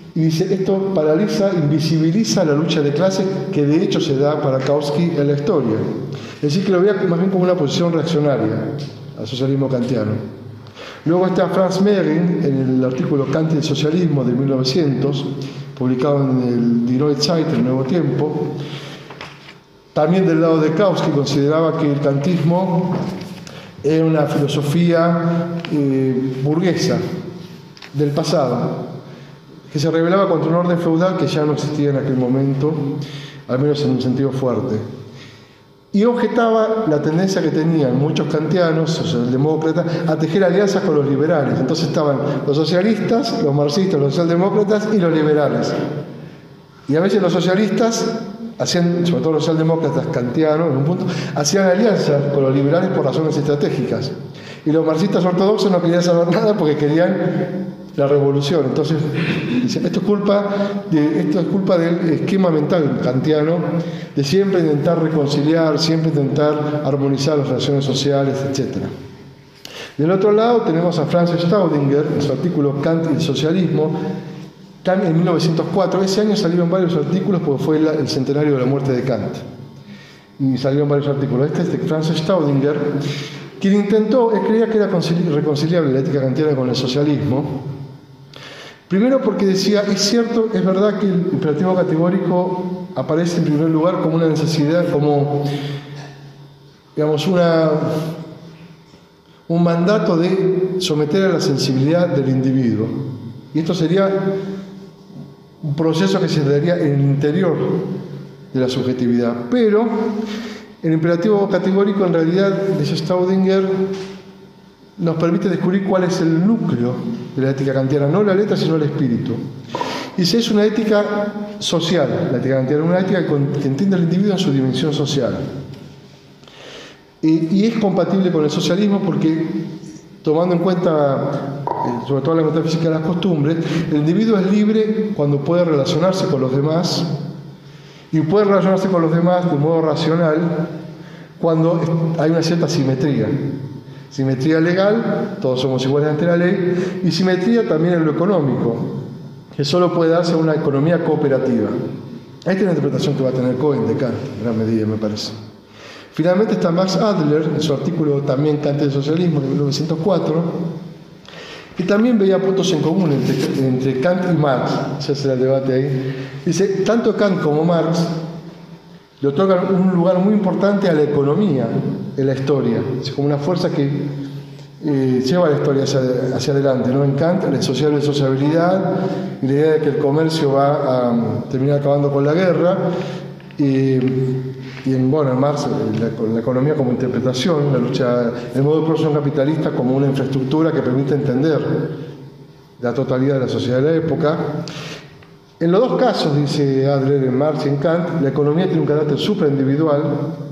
Y dice, esto paraliza, invisibiliza la lucha de clases que de hecho se da para Kautsky en la historia. Es decir, que lo veía más bien como una posición reaccionaria al socialismo kantiano. Luego está Franz Mehring en el artículo Kant y el socialismo de mil novecientos, publicado en el Die Neue Zeit, el Nuevo Tiempo. También del lado de Kautsky consideraba que el kantismo era una filosofía eh, burguesa del pasado, que se rebelaba contra un orden feudal que ya no existía en aquel momento, al menos en un sentido fuerte. Y objetaba la tendencia que tenían muchos kantianos, socialdemócratas, a tejer alianzas con los liberales. Entonces estaban los socialistas, los marxistas, los socialdemócratas y los liberales. Y a veces los socialistas hacían, sobre todo los socialdemócratas kantianos, en un punto, hacían alianzas con los liberales por razones estratégicas. Y los marxistas ortodoxos no querían saber nada porque querían la revolución. Entonces, esto es culpa, de, esto es culpa del esquema mental kantiano, de siempre intentar reconciliar, siempre intentar armonizar las relaciones sociales, etcétera. Del otro lado tenemos a Franz Staudinger, en su artículo Kant y el socialismo, Kant en mil novecientos cuatro. Ese año salieron varios artículos porque fue el centenario de la muerte de Kant. Y salieron varios artículos. Este es de Franz Staudinger, quien intentó, él creía que era reconciliable la ética kantiana con el socialismo. Primero porque decía, es cierto, es verdad que el imperativo categórico aparece en primer lugar como una necesidad, como, digamos, una, un mandato de someter a la sensibilidad del individuo. Y esto sería un proceso que se daría en el interior de la subjetividad. Pero el imperativo categórico, en realidad, dice Staudinger, nos permite descubrir cuál es el núcleo de la ética kantiana, no la letra, sino el espíritu. Y si es una ética social, la ética kantiana, una ética que entiende al individuo en su dimensión social. Y, y es compatible con el socialismo porque, tomando en cuenta, sobre todo la metafísica de las costumbres, el individuo es libre cuando puede relacionarse con los demás, y puede relacionarse con los demás de modo racional cuando hay una cierta simetría. Simetría legal, todos somos iguales ante la ley, y simetría también en lo económico, que solo puede darse a una economía cooperativa. Esta es la interpretación que va a tener Cohen de Kant, en gran medida, me parece. Finalmente está Max Adler, en su artículo también Kant y el socialismo, de mil novecientos cuatro, que también veía puntos en común entre, entre Kant y Marx. Se hace el debate ahí. Dice, tanto Kant como Marx le otorgan un lugar muy importante a la economía en la historia, es como una fuerza que eh, lleva la historia hacia, hacia adelante, ¿no? En Kant, la sociable sociabilidad y la idea de que el comercio va a um, terminar acabando con la guerra, eh, y en, bueno, en Marx la, la economía como interpretación, la lucha, el modo de producción capitalista como una infraestructura que permite entender la totalidad de la sociedad de la época. En los dos casos, dice Adler, en Marx y en Kant, la economía tiene un carácter supraindividual,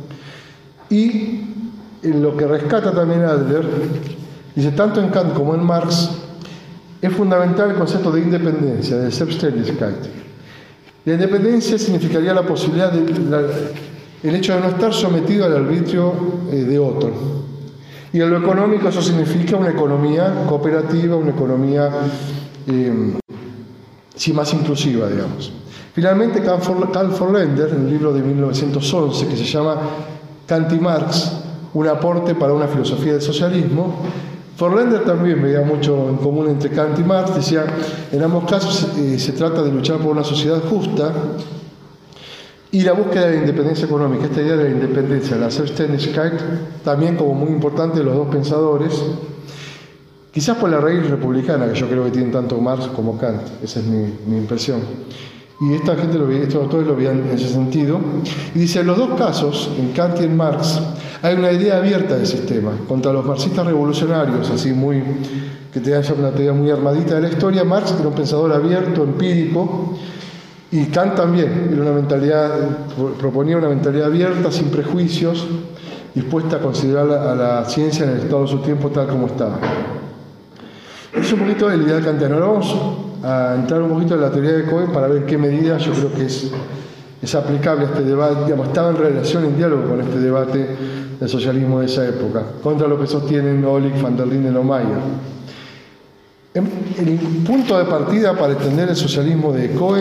y en lo que rescata también Adler, dice, tanto en Kant como en Marx, es fundamental el concepto de independencia, de Selbstständigkeit. La independencia significaría la posibilidad de la, el hecho de no estar sometido al arbitrio eh, de otro. Y en lo económico eso significa una economía cooperativa, una economía eh, sí, más inclusiva, digamos. Finalmente, Karl Forländer, en el libro de mil novecientos once, que se llama Kant y Marx, un aporte para una filosofía del socialismo, Forländer también veía mucho en común entre Kant y Marx. Decía, en ambos casos eh, se trata de luchar por una sociedad justa y la búsqueda de la independencia económica. Esta idea de la independencia, la Selbstständigkeit, también como muy importante de los dos pensadores, quizás por la raíz republicana que yo creo que tienen tanto Marx como Kant. Esa es mi, mi impresión. Y esta gente, lo veía, estos autores lo veían en ese sentido. Y dice, en los dos casos, en Kant y en Marx, hay una idea abierta del sistema. Contra los marxistas revolucionarios, así muy, que tenían ya una teoría muy armadita de la historia, Marx era un pensador abierto, empírico, y Kant también, era una mentalidad, proponía una mentalidad abierta, sin prejuicios, dispuesta a considerar a la ciencia en el estado de su tiempo tal como estaba. Es un poquito del ideal kantiano. Ahora vamos a entrar un poquito en la teoría de Cohen para ver en qué medida yo creo que es, es aplicable a este debate, digamos, estaba en relación, en diálogo con este debate del socialismo de esa época, contra lo que sostienen Olich, van der Linden o Mayer. El punto de partida para entender el socialismo de Cohen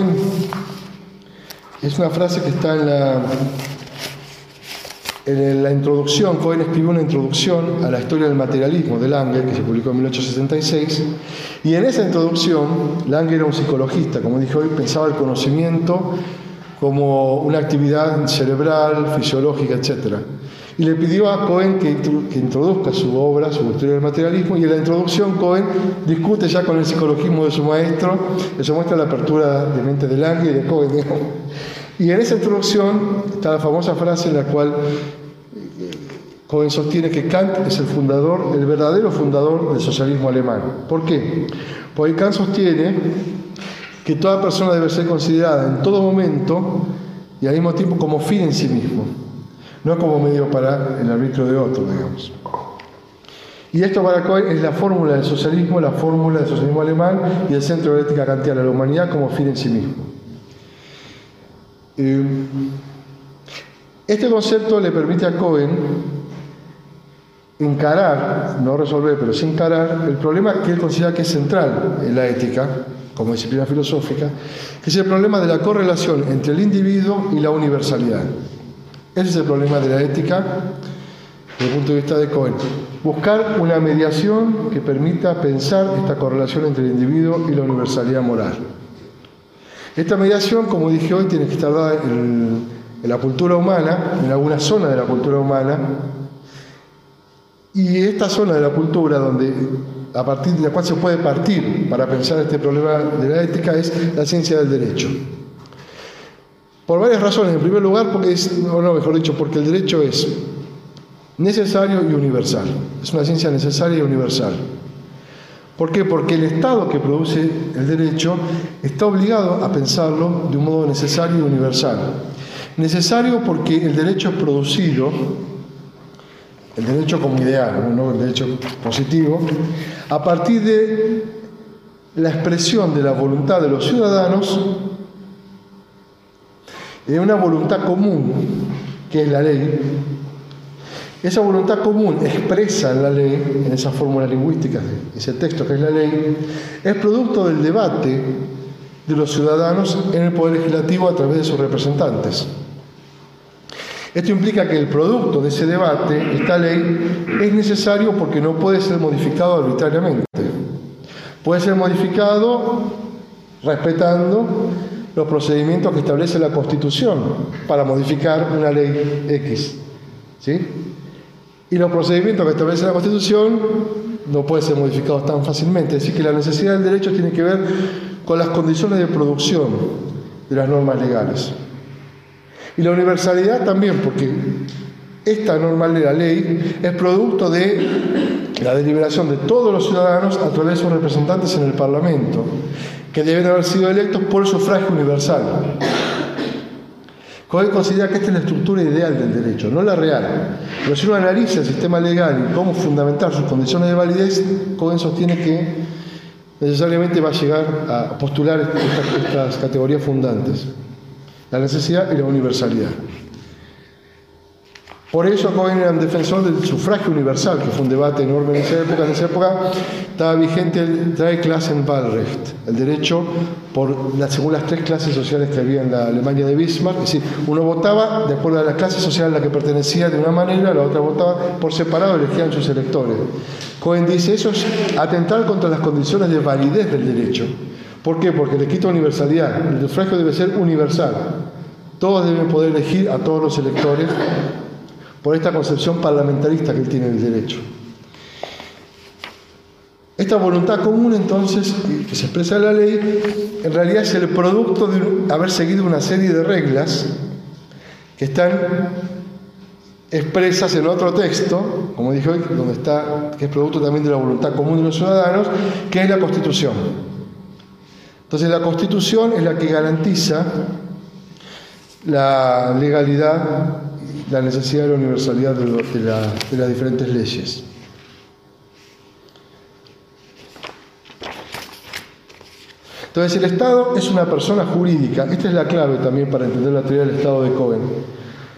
es una frase que está en la, en la introducción. Cohen escribió una introducción a la historia del materialismo de Langer, que se publicó en mil ochocientos sesenta y seis, y en esa introducción, Langer era un psicologista, como dije hoy, pensaba el conocimiento como una actividad cerebral, fisiológica, etcétera. Y le pidió a Cohen que, que introduzca su obra, su historia del materialismo, y en la introducción Cohen discute ya con el psicologismo de su maestro, eso muestra la apertura de mente de Langer y de Cohen, digamos. Y en esa introducción está la famosa frase en la cual Cohen sostiene que Kant es el fundador, el verdadero fundador del socialismo alemán. ¿Por qué? Porque Kant sostiene que toda persona debe ser considerada en todo momento y al mismo tiempo como fin en sí mismo, no como medio para el arbitrio de otro, digamos. Y esto para Cohen es la fórmula del socialismo, la fórmula del socialismo alemán y el centro de la ética kantiana, la humanidad como fin en sí mismo. Este concepto le permite a Cohen encarar, no resolver, pero sí encarar el problema que él considera que es central en la ética, como disciplina filosófica, que es el problema de la correlación entre el individuo y la universalidad. Ese es el problema de la ética desde el punto de vista de Cohen. Buscar una mediación que permita pensar esta correlación entre el individuo y la universalidad moral. Esta mediación, como dije hoy, tiene que estar dada en, en la cultura humana, en alguna zona de la cultura humana, y esta zona de la cultura donde, a partir de la cual se puede partir para pensar este problema de la ética, es la ciencia del derecho. Por varias razones. En primer lugar, porque es, o no, mejor dicho, porque el derecho es necesario y universal. Es una ciencia necesaria y universal. ¿Por qué? Porque el Estado que produce el derecho está obligado a pensarlo de un modo necesario y universal. Necesario porque el derecho es producido, el derecho como ideal, no el derecho positivo, a partir de la expresión de la voluntad de los ciudadanos, de una voluntad común, que es la ley. Esa voluntad común expresa en la ley, en esa fórmula lingüística, ese texto que es la ley, es producto del debate de los ciudadanos en el Poder Legislativo a través de sus representantes. Esto implica que el producto de ese debate, esta ley, es necesario porque no puede ser modificado arbitrariamente. Puede ser modificado respetando los procedimientos que establece la Constitución para modificar una ley X. ¿Sí? Y los procedimientos que establece la Constitución no pueden ser modificados tan fácilmente. Es decir, que la necesidad del derecho tiene que ver con las condiciones de producción de las normas legales. Y la universalidad también, porque esta norma de la ley es producto de la deliberación de todos los ciudadanos a través de sus representantes en el Parlamento, que deben haber sido electos por el sufragio universal. Cohen considera que esta es la estructura ideal del derecho, no la real. Pero si uno analiza el sistema legal y cómo fundamentar sus condiciones de validez, Cohen sostiene que necesariamente va a llegar a postular estas, estas categorías fundantes: la necesidad y la universalidad. Por eso Cohen era un defensor del sufragio universal, que fue un debate enorme en esa época. En esa época estaba vigente el Dreiklassenwahlrecht, el derecho por las, según las tres clases sociales que había en la Alemania de Bismarck. Es decir, uno votaba de acuerdo a la clase social a la que pertenecía de una manera, la otra votaba por separado, elegían sus electores. Cohen dice, eso es atentar contra las condiciones de validez del derecho. ¿Por qué? Porque le quita universalidad. El sufragio debe ser universal. Todos deben poder elegir a todos los electores, por esta concepción parlamentarista que él tiene del derecho. Esta voluntad común, entonces, que se expresa en la ley, en realidad es el producto de haber seguido una serie de reglas que están expresas en otro texto, como dije hoy, donde está, que es producto también de la voluntad común de los ciudadanos, que es la Constitución. Entonces, la Constitución es la que garantiza la legalidad, la necesidad de la universalidad de, lo, de, la, de las diferentes leyes. Entonces, el Estado es una persona jurídica. Esta es la clave también para entender la teoría del Estado de Cohen.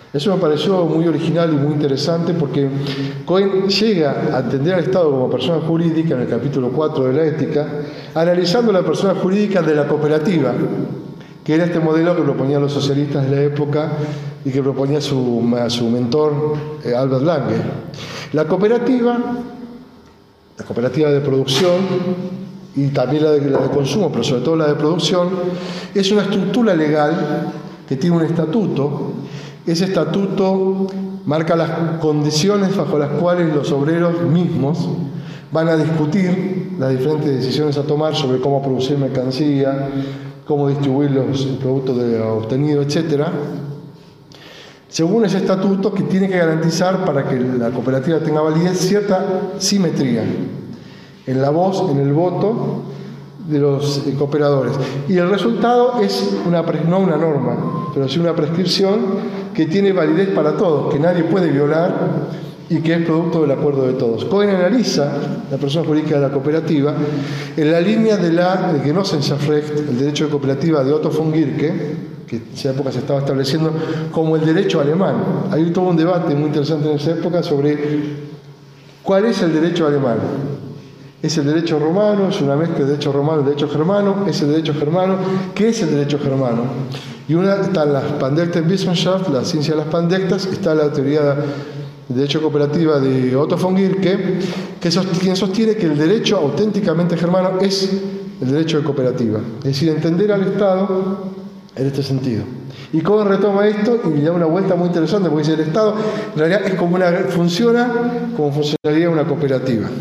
Eso me pareció muy original y muy interesante porque Cohen llega a entender al Estado como persona jurídica en el capítulo cuatro de la Ética, analizando la persona jurídica de la cooperativa, que era este modelo que proponían los socialistas de la época y que proponía su, su mentor eh, Albert Lange. La cooperativa, la cooperativa de producción y también la de, la de consumo, pero sobre todo la de producción, es una estructura legal que tiene un estatuto. Ese estatuto marca las condiciones bajo las cuales los obreros mismos van a discutir las diferentes decisiones a tomar sobre cómo producir mercancía, cómo distribuir los productos de obtenido, etcétera. Según ese estatuto, que tiene que garantizar para que la cooperativa tenga validez cierta simetría en la voz, en el voto de los cooperadores. Y el resultado es una, no una norma, pero sí una prescripción que tiene validez para todos, que nadie puede violar y que es producto del acuerdo de todos. Cohen analiza la persona jurídica de la cooperativa en la línea de la de Genossenschaftsrecht, el derecho de cooperativa de Otto von Guericke, que en esa época se estaba estableciendo como el derecho alemán. Hay todo un debate muy interesante en esa época sobre cuál es el derecho alemán. ¿Es el derecho romano? ¿Es una mezcla de derecho romano y derecho germano? ¿Es el derecho germano? ¿Qué es el derecho germano? Y una está las Pandektenwissenschaft, la ciencia de las pandectas, está la teoría de derecho cooperativa de Otto von Guericke, que sostiene, quien sostiene que el derecho auténticamente germano es el derecho de cooperativa. Es decir, entender al Estado en este sentido. Y Cohen retoma esto y le da una vuelta muy interesante, porque dice el Estado en realidad es como una, funciona como funcionaría una cooperativa.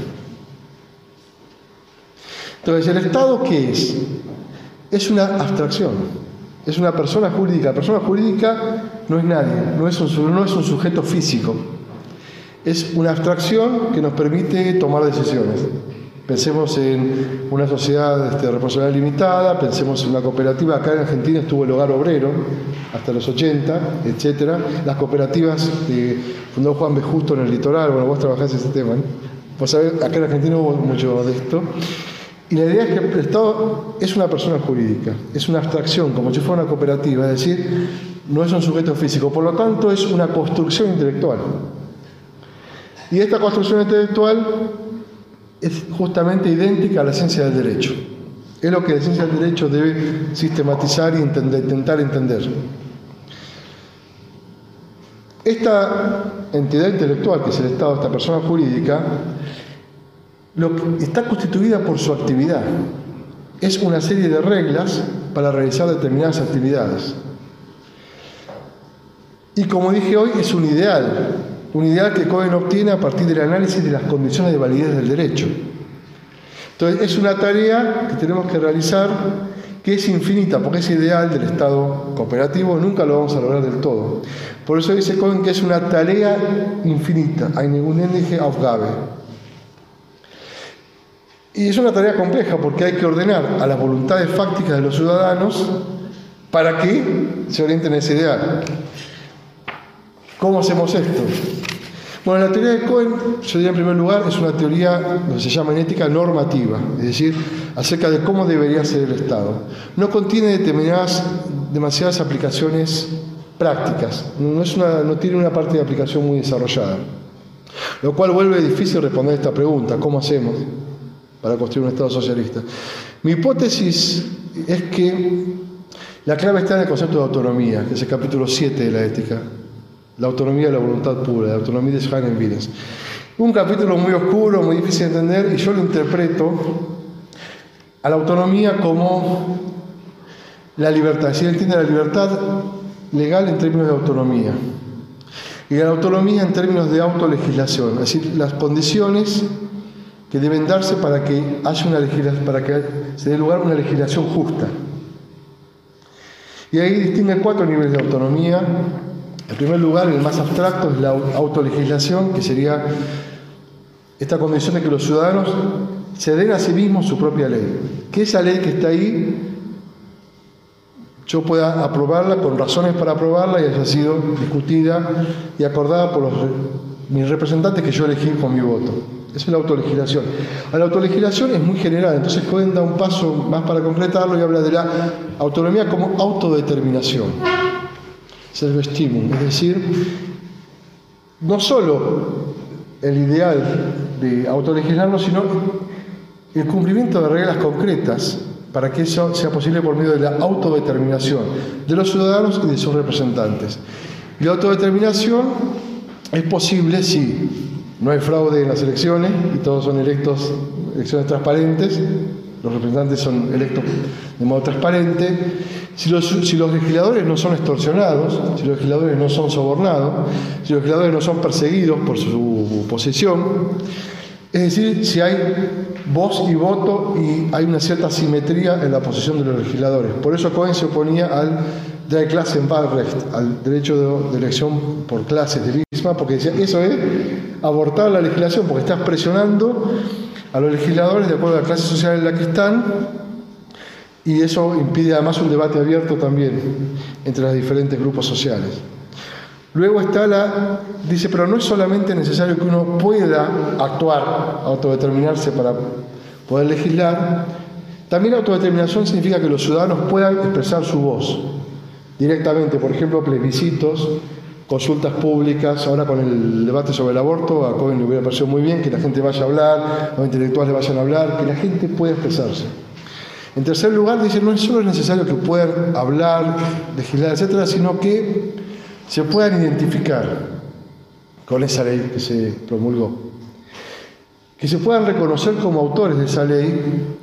Entonces, ¿el Estado qué es? Es una abstracción, es una persona jurídica. La persona jurídica no es nadie, no es un, no es un sujeto físico. Es una abstracción que nos permite tomar decisiones. Pensemos en una sociedad este, responsabilidad limitada, pensemos en una cooperativa. Acá en Argentina estuvo el Hogar Obrero hasta los ochenta, etcétera. Las cooperativas que fundó Juan B. Justo en el litoral, bueno, vos trabajás ese tema, ¿no? Vos sabés, acá en Argentina hubo mucho de esto. Y la idea es que el Estado es una persona jurídica, es una abstracción, como si fuera una cooperativa, es decir, no es un sujeto físico, por lo tanto es una construcción intelectual. Y esta construcción intelectual es justamente idéntica a la ciencia del derecho. Es lo que la ciencia del derecho debe sistematizar e entender, intentar entender. Esta entidad intelectual, que es el Estado, esta persona jurídica, lo que está constituida por su actividad. Es una serie de reglas para realizar determinadas actividades. Y como dije hoy, es un ideal, un ideal que Cohen obtiene a partir del análisis de las condiciones de validez del derecho. Entonces, es una tarea que tenemos que realizar que es infinita, porque ese ideal del Estado cooperativo nunca lo vamos a lograr del todo. Por eso dice Cohen que es una tarea infinita, eine unendliche Aufgabe. Y es una tarea compleja porque hay que ordenar a las voluntades fácticas de los ciudadanos para que se orienten a ese ideal. ¿Cómo hacemos esto? Bueno, la teoría de Cohen, yo diría en primer lugar, es una teoría que se llama en ética normativa, es decir, acerca de cómo debería ser el Estado. No contiene determinadas, demasiadas aplicaciones prácticas, no, es una, no tiene una parte de aplicación muy desarrollada, lo cual vuelve difícil responder esta pregunta, ¿cómo hacemos para construir un Estado socialista? Mi hipótesis es que la clave está en el concepto de autonomía, que es el capítulo siete de la ética. La autonomía de la voluntad pura, la autonomía de Schein Willens. Un capítulo muy oscuro, muy difícil de entender, y yo lo interpreto a la autonomía como la libertad. Si él entiende la libertad legal en términos de autonomía, y la autonomía en términos de autolegislación, es decir, las condiciones que deben darse para que haya una legislación, para que se dé lugar a una legislación justa. Y ahí distingue cuatro niveles de autonomía. En primer lugar, el más abstracto es la autolegislación, que sería esta condición de que los ciudadanos se den a sí mismos su propia ley. Que esa ley que está ahí, yo pueda aprobarla con razones para aprobarla y haya sido discutida y acordada por los, mis representantes que yo elegí con mi voto. Esa es la autolegislación. La autolegislación es muy general, entonces Cohen da un paso más para concretarlo y habla de la autonomía como autodeterminación. Selbstbestimmung, es decir, no solo el ideal de autolegislarnos, sino el cumplimiento de reglas concretas para que eso sea posible por medio de la autodeterminación de los ciudadanos y de sus representantes. Y la autodeterminación es posible si no hay fraude en las elecciones y todos son electos, elecciones transparentes, los representantes son electos de modo transparente, si los, si los legisladores no son extorsionados, si los legisladores no son sobornados, si los legisladores no son perseguidos por su posición, es decir, si hay voz y voto y hay una cierta simetría en la posición de los legisladores. Por eso Cohen se oponía al Dreiklassenwahlrecht, al derecho de, de elección por clases de Bismarck, porque decía, eso es abortar la legislación, porque estás presionando a los legisladores de acuerdo a la clase social en la que están, y eso impide además un debate abierto también entre los diferentes grupos sociales. Luego está la, dice, pero no es solamente necesario que uno pueda actuar, autodeterminarse para poder legislar, también la autodeterminación significa que los ciudadanos puedan expresar su voz directamente, por ejemplo, plebiscitos, consultas públicas. Ahora con el debate sobre el aborto, a Cohen le hubiera parecido muy bien que la gente vaya a hablar, los intelectuales vayan a hablar, que la gente pueda expresarse. En tercer lugar, dice, no es solo necesario que puedan hablar, legislar, etcétera, sino que se puedan identificar con esa ley que se promulgó, que se puedan reconocer como autores de esa ley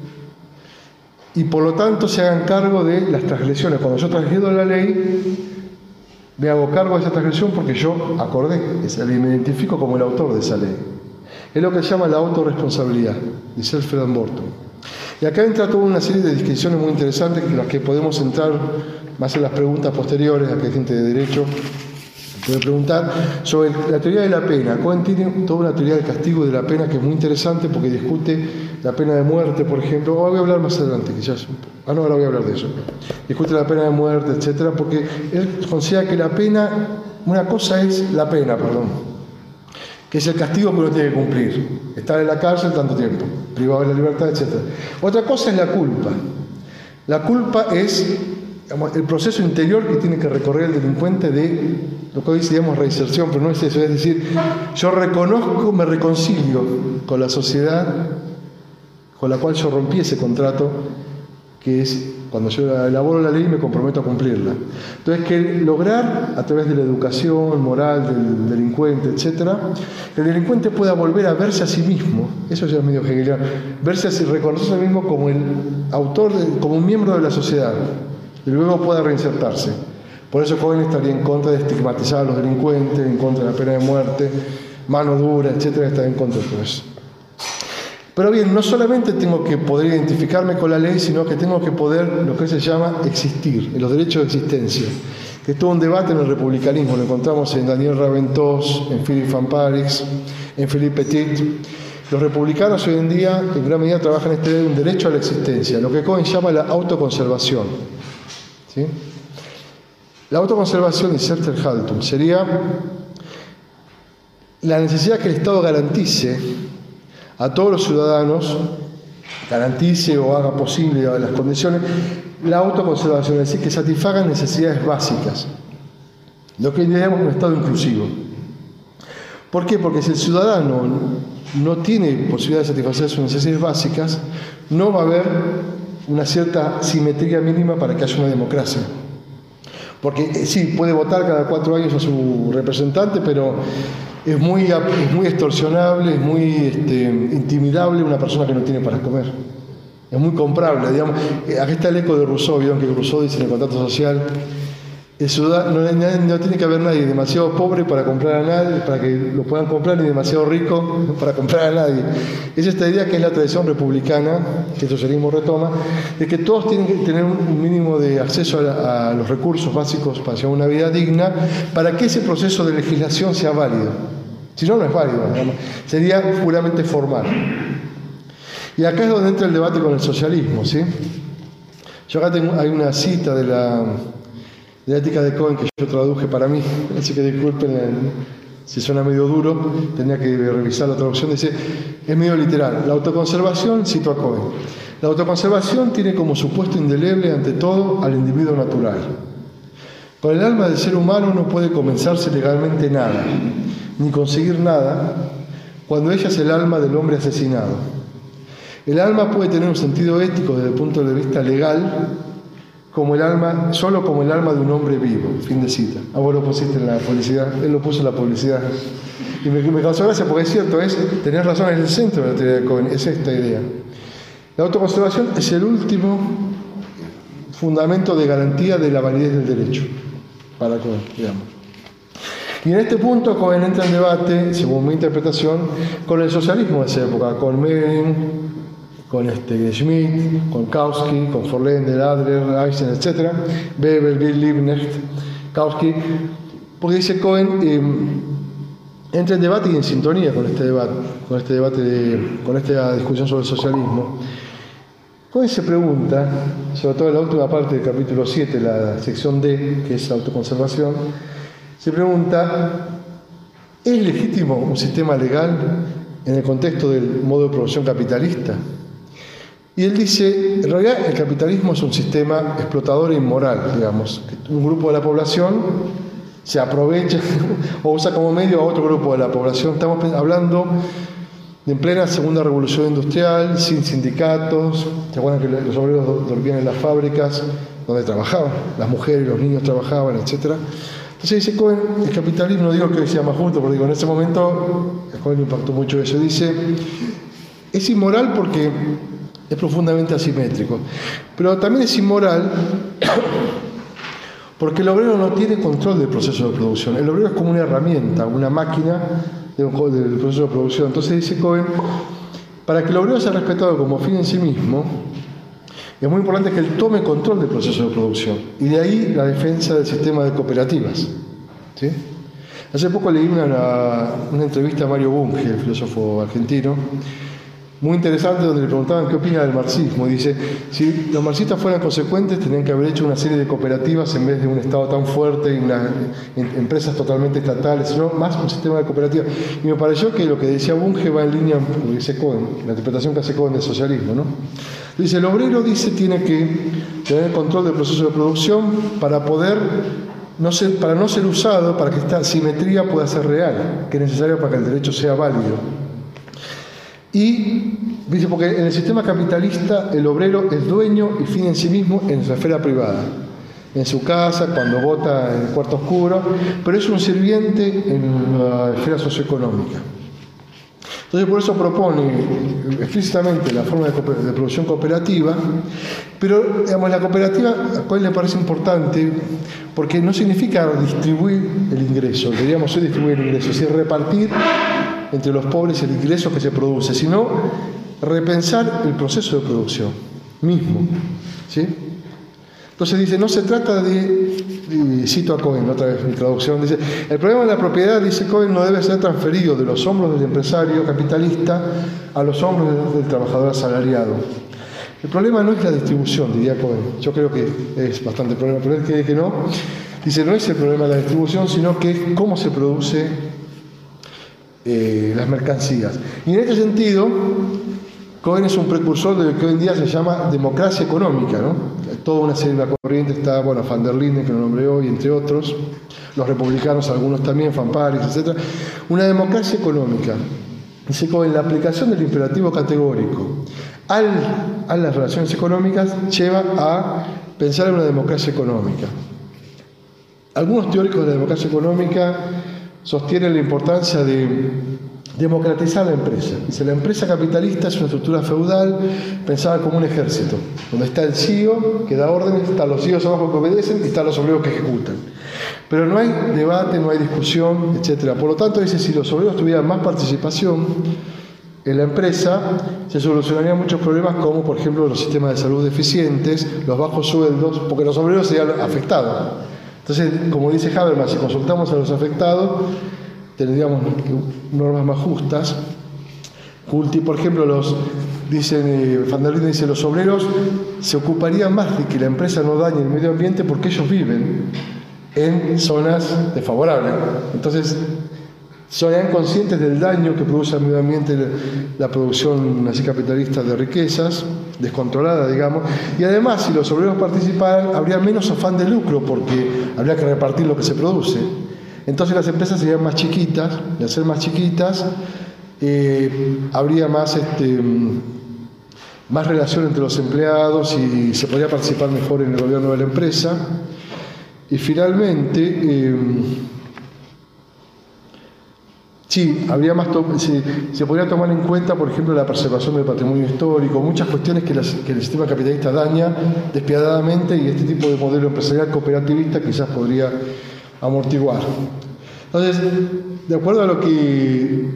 y por lo tanto se hagan cargo de las transgresiones. Cuando yo transgredo la ley, me hago cargo de esa transgresión porque yo acordé esa ley, me identifico como el autor de esa ley. Es lo que se llama la autorresponsabilidad, de Selbstverantwortung. Y acá entra toda una serie de discusiones muy interesantes en las que podemos entrar más en las preguntas posteriores, a que hay gente de derecho puede preguntar, sobre la teoría de la pena. Cohen tiene toda una teoría del castigo y de la pena que es muy interesante porque discute la pena de muerte, por ejemplo. Oh, voy a hablar más adelante, quizás. Ah, no, ahora voy a hablar de eso. Discute la pena de muerte, etcétera, porque él considera que la pena, una cosa es la pena, perdón, que es el castigo que uno tiene que cumplir, estar en la cárcel tanto tiempo, privado de la libertad, etcétera. Otra cosa es la culpa. La culpa es, digamos, el proceso interior que tiene que recorrer el delincuente de lo que hoy decimos reinserción, pero no es eso, es decir, yo reconozco, me reconcilio con la sociedad con la cual yo rompí ese contrato, que es, cuando yo elaboro la ley me comprometo a cumplirla. Entonces, que lograr, a través de la educación moral del delincuente, etcétera, que el delincuente pueda volver a verse a sí mismo, eso ya es medio hegeliano, verse así, reconocerse a sí mismo como el autor, de, como un miembro de la sociedad, y luego pueda reinsertarse. Por eso Cohen estaría en contra de estigmatizar a los delincuentes, en contra de la pena de muerte, mano dura, etcétera, está en contra de todo eso. Pero bien, no solamente tengo que poder identificarme con la ley, sino que tengo que poder, lo que se llama, existir, en los derechos de existencia, que es todo un debate en el republicanismo. Lo encontramos en Daniel Raventós, en Philippe Van Parijs, en Philippe Petit. Los republicanos hoy en día, en gran medida, trabajan este de un derecho a la existencia, lo que Cohen llama la autoconservación. ¿Sí? La autoconservación y Selbsterhaltung sería la necesidad que el Estado garantice a todos los ciudadanos, garantice o haga posible las condiciones, la autoconservación, es decir, que satisfagan necesidades básicas, lo que llamamos un Estado inclusivo. ¿Por qué? Porque si el ciudadano no tiene posibilidad de satisfacer sus necesidades básicas, no va a haber una cierta simetría mínima para que haya una democracia. Porque sí, puede votar cada cuatro años a su representante, pero es muy, es muy extorsionable, es muy este, intimidable una persona que no tiene para comer. Es muy comprable, digamos. Aquí está el eco de Rousseau, vieron que Rousseau dice en el contrato social, el ciudadano, no, no tiene que haber nadie demasiado pobre para comprar a nadie, para que lo puedan comprar, ni demasiado rico para comprar a nadie. Es esta idea que es la tradición republicana, que el socialismo retoma, de que todos tienen que tener un mínimo de acceso a, la, a los recursos básicos para llevar una vida digna, para que ese proceso de legislación sea válido. Si no, no es válido, digamos. Sería puramente formal. Y acá es donde entra el debate con el socialismo, ¿sí? Yo acá tengo, hay una cita de la... de la ética de Cohen que yo traduje para mí, así que disculpen si suena medio duro, tenía que revisar la traducción. Dice, es medio literal, la autoconservación, cito a Cohen, la autoconservación tiene como supuesto indeleble ante todo al individuo natural, Con el alma del ser humano no puede comenzarse legalmente nada, ni conseguir nada, cuando ella es el alma del hombre asesinado. El alma puede tener un sentido ético desde el punto de vista legal, como el alma, solo como el alma de un hombre vivo. Fin de cita. Ah, vos lo pusiste en la publicidad, él lo puso en la publicidad. Y me, me causó gracia porque es cierto, es tener razón, es el centro de la teoría de Cohen, es esta idea. La autoconservación es el último fundamento de garantía de la validez del derecho, para Cohen, digamos. Y en este punto Cohen entra en debate, según mi interpretación, con el socialismo de esa época, con Mehren, con este Schmidt, con Kautsky, con Forländer, Adler, Eisen, etcétera, Bebel, Bill Liebknecht, Kautsky, porque dice Cohen, eh, entra en debate y en sintonía con este debate, con este debate, de, con esta discusión sobre el socialismo. Cohen se pregunta, sobre todo en la última parte del capítulo siete, la sección D, que es autoconservación, se pregunta, ¿es legítimo un sistema legal en el contexto del modo de producción capitalista? Y él dice, en realidad el capitalismo es un sistema explotador e inmoral, digamos. Un grupo de la población se aprovecha o usa como medio a otro grupo de la población. Estamos hablando de en plena segunda revolución industrial, sin sindicatos. ¿Se acuerdan que los obreros dormían en las fábricas donde trabajaban? Las mujeres y los niños trabajaban, etcétera. Entonces dice Cohen, el capitalismo, no digo que hoy sea más justo, porque digo, en ese momento a Cohen le impactó mucho eso. Dice, es inmoral porque es profundamente asimétrico, pero también es inmoral porque el obrero no tiene control del proceso de producción. El obrero es como una herramienta, una máquina del proceso de producción. Entonces dice Cohen, para que el obrero sea respetado como fin en sí mismo, es muy importante que él tome control del proceso de producción. Y de ahí la defensa del sistema de cooperativas. ¿Sí? Hace poco leí una, una entrevista a Mario Bunge, el filósofo argentino, muy interesante, donde le preguntaban qué opina del marxismo. Y dice, si los marxistas fueran consecuentes, tendrían que haber hecho una serie de cooperativas en vez de un Estado tan fuerte y una, en, empresas totalmente estatales, sino más un sistema de cooperativas. Y me pareció que lo que decía Bunge va en línea con lo que dice Cohen, la interpretación que hace Cohen del socialismo, ¿no? Dice, el obrero, dice, tiene que tener control del proceso de producción para poder, no ser, para no ser usado, para que esta simetría pueda ser real, que es necesario para que el derecho sea válido. Y dice, porque en el sistema capitalista el obrero es dueño y fin en sí mismo en su esfera privada, en su casa, cuando vota en el cuarto oscuro, pero es un sirviente en la esfera socioeconómica. Entonces por eso propone explícitamente la forma de, de producción cooperativa, pero digamos, la cooperativa a cuál le parece importante, porque no significa distribuir el ingreso, deberíamos ser distribuir el ingreso, es decir, repartir entre los pobres el ingreso que se produce, sino repensar el proceso de producción mismo. ¿Sí? Entonces dice, no se trata de, y cito a Cohen, otra vez mi traducción, dice, el problema de la propiedad, dice Cohen, no debe ser transferido de los hombros del empresario capitalista a los hombros del, del trabajador asalariado. El problema no es la distribución, diría Cohen, yo creo que es bastante problema, pero él cree que no. Dice, no es el problema de la distribución, sino que es cómo se produce eh, las mercancías. Y en este sentido, Cohen es un precursor de lo que hoy en día se llama democracia económica, ¿no? Toda una serie de la corriente está, bueno, Van der Linden, que lo nombré hoy, entre otros, los republicanos, algunos también, Van Parijs, etcétera. Una democracia económica. Dice Cohen, la aplicación del imperativo categórico al, a las relaciones económicas lleva a pensar en una democracia económica. Algunos teóricos de la democracia económica sostienen la importancia de democratizar la empresa. Dice, la empresa capitalista es una estructura feudal pensada como un ejército, donde está el C E O que da órdenes, están los C E Os abajo que obedecen y están los obreros que ejecutan. Pero no hay debate, no hay discusión, etcétera. Por lo tanto, dice, si los obreros tuvieran más participación en la empresa, se solucionarían muchos problemas como, por ejemplo, los sistemas de salud deficientes, los bajos sueldos, porque los obreros serían afectados. Entonces, como dice Habermas, si consultamos a los afectados, tendríamos normas más justas. Culti, por ejemplo, los dicen, eh, Van der Linden dice, los obreros se ocuparían más de que la empresa no dañe el medio ambiente porque ellos viven en zonas desfavorables. Entonces, Son conscientes del daño que produce al medio ambiente la producción así capitalista de riquezas, descontrolada, digamos, y además, si los obreros participaran, habría menos afán de lucro porque habría que repartir lo que se produce. Entonces las empresas serían más chiquitas, y al ser más chiquitas, eh, habría más, este, más relación entre los empleados y se podría participar mejor en el gobierno de la empresa. Y finalmente, eh, sí, habría más se, se podría tomar en cuenta, por ejemplo, la preservación del patrimonio histórico, muchas cuestiones que, las, que el sistema capitalista daña despiadadamente y este tipo de modelo empresarial cooperativista quizás podría amortiguar. Entonces, de acuerdo a lo que,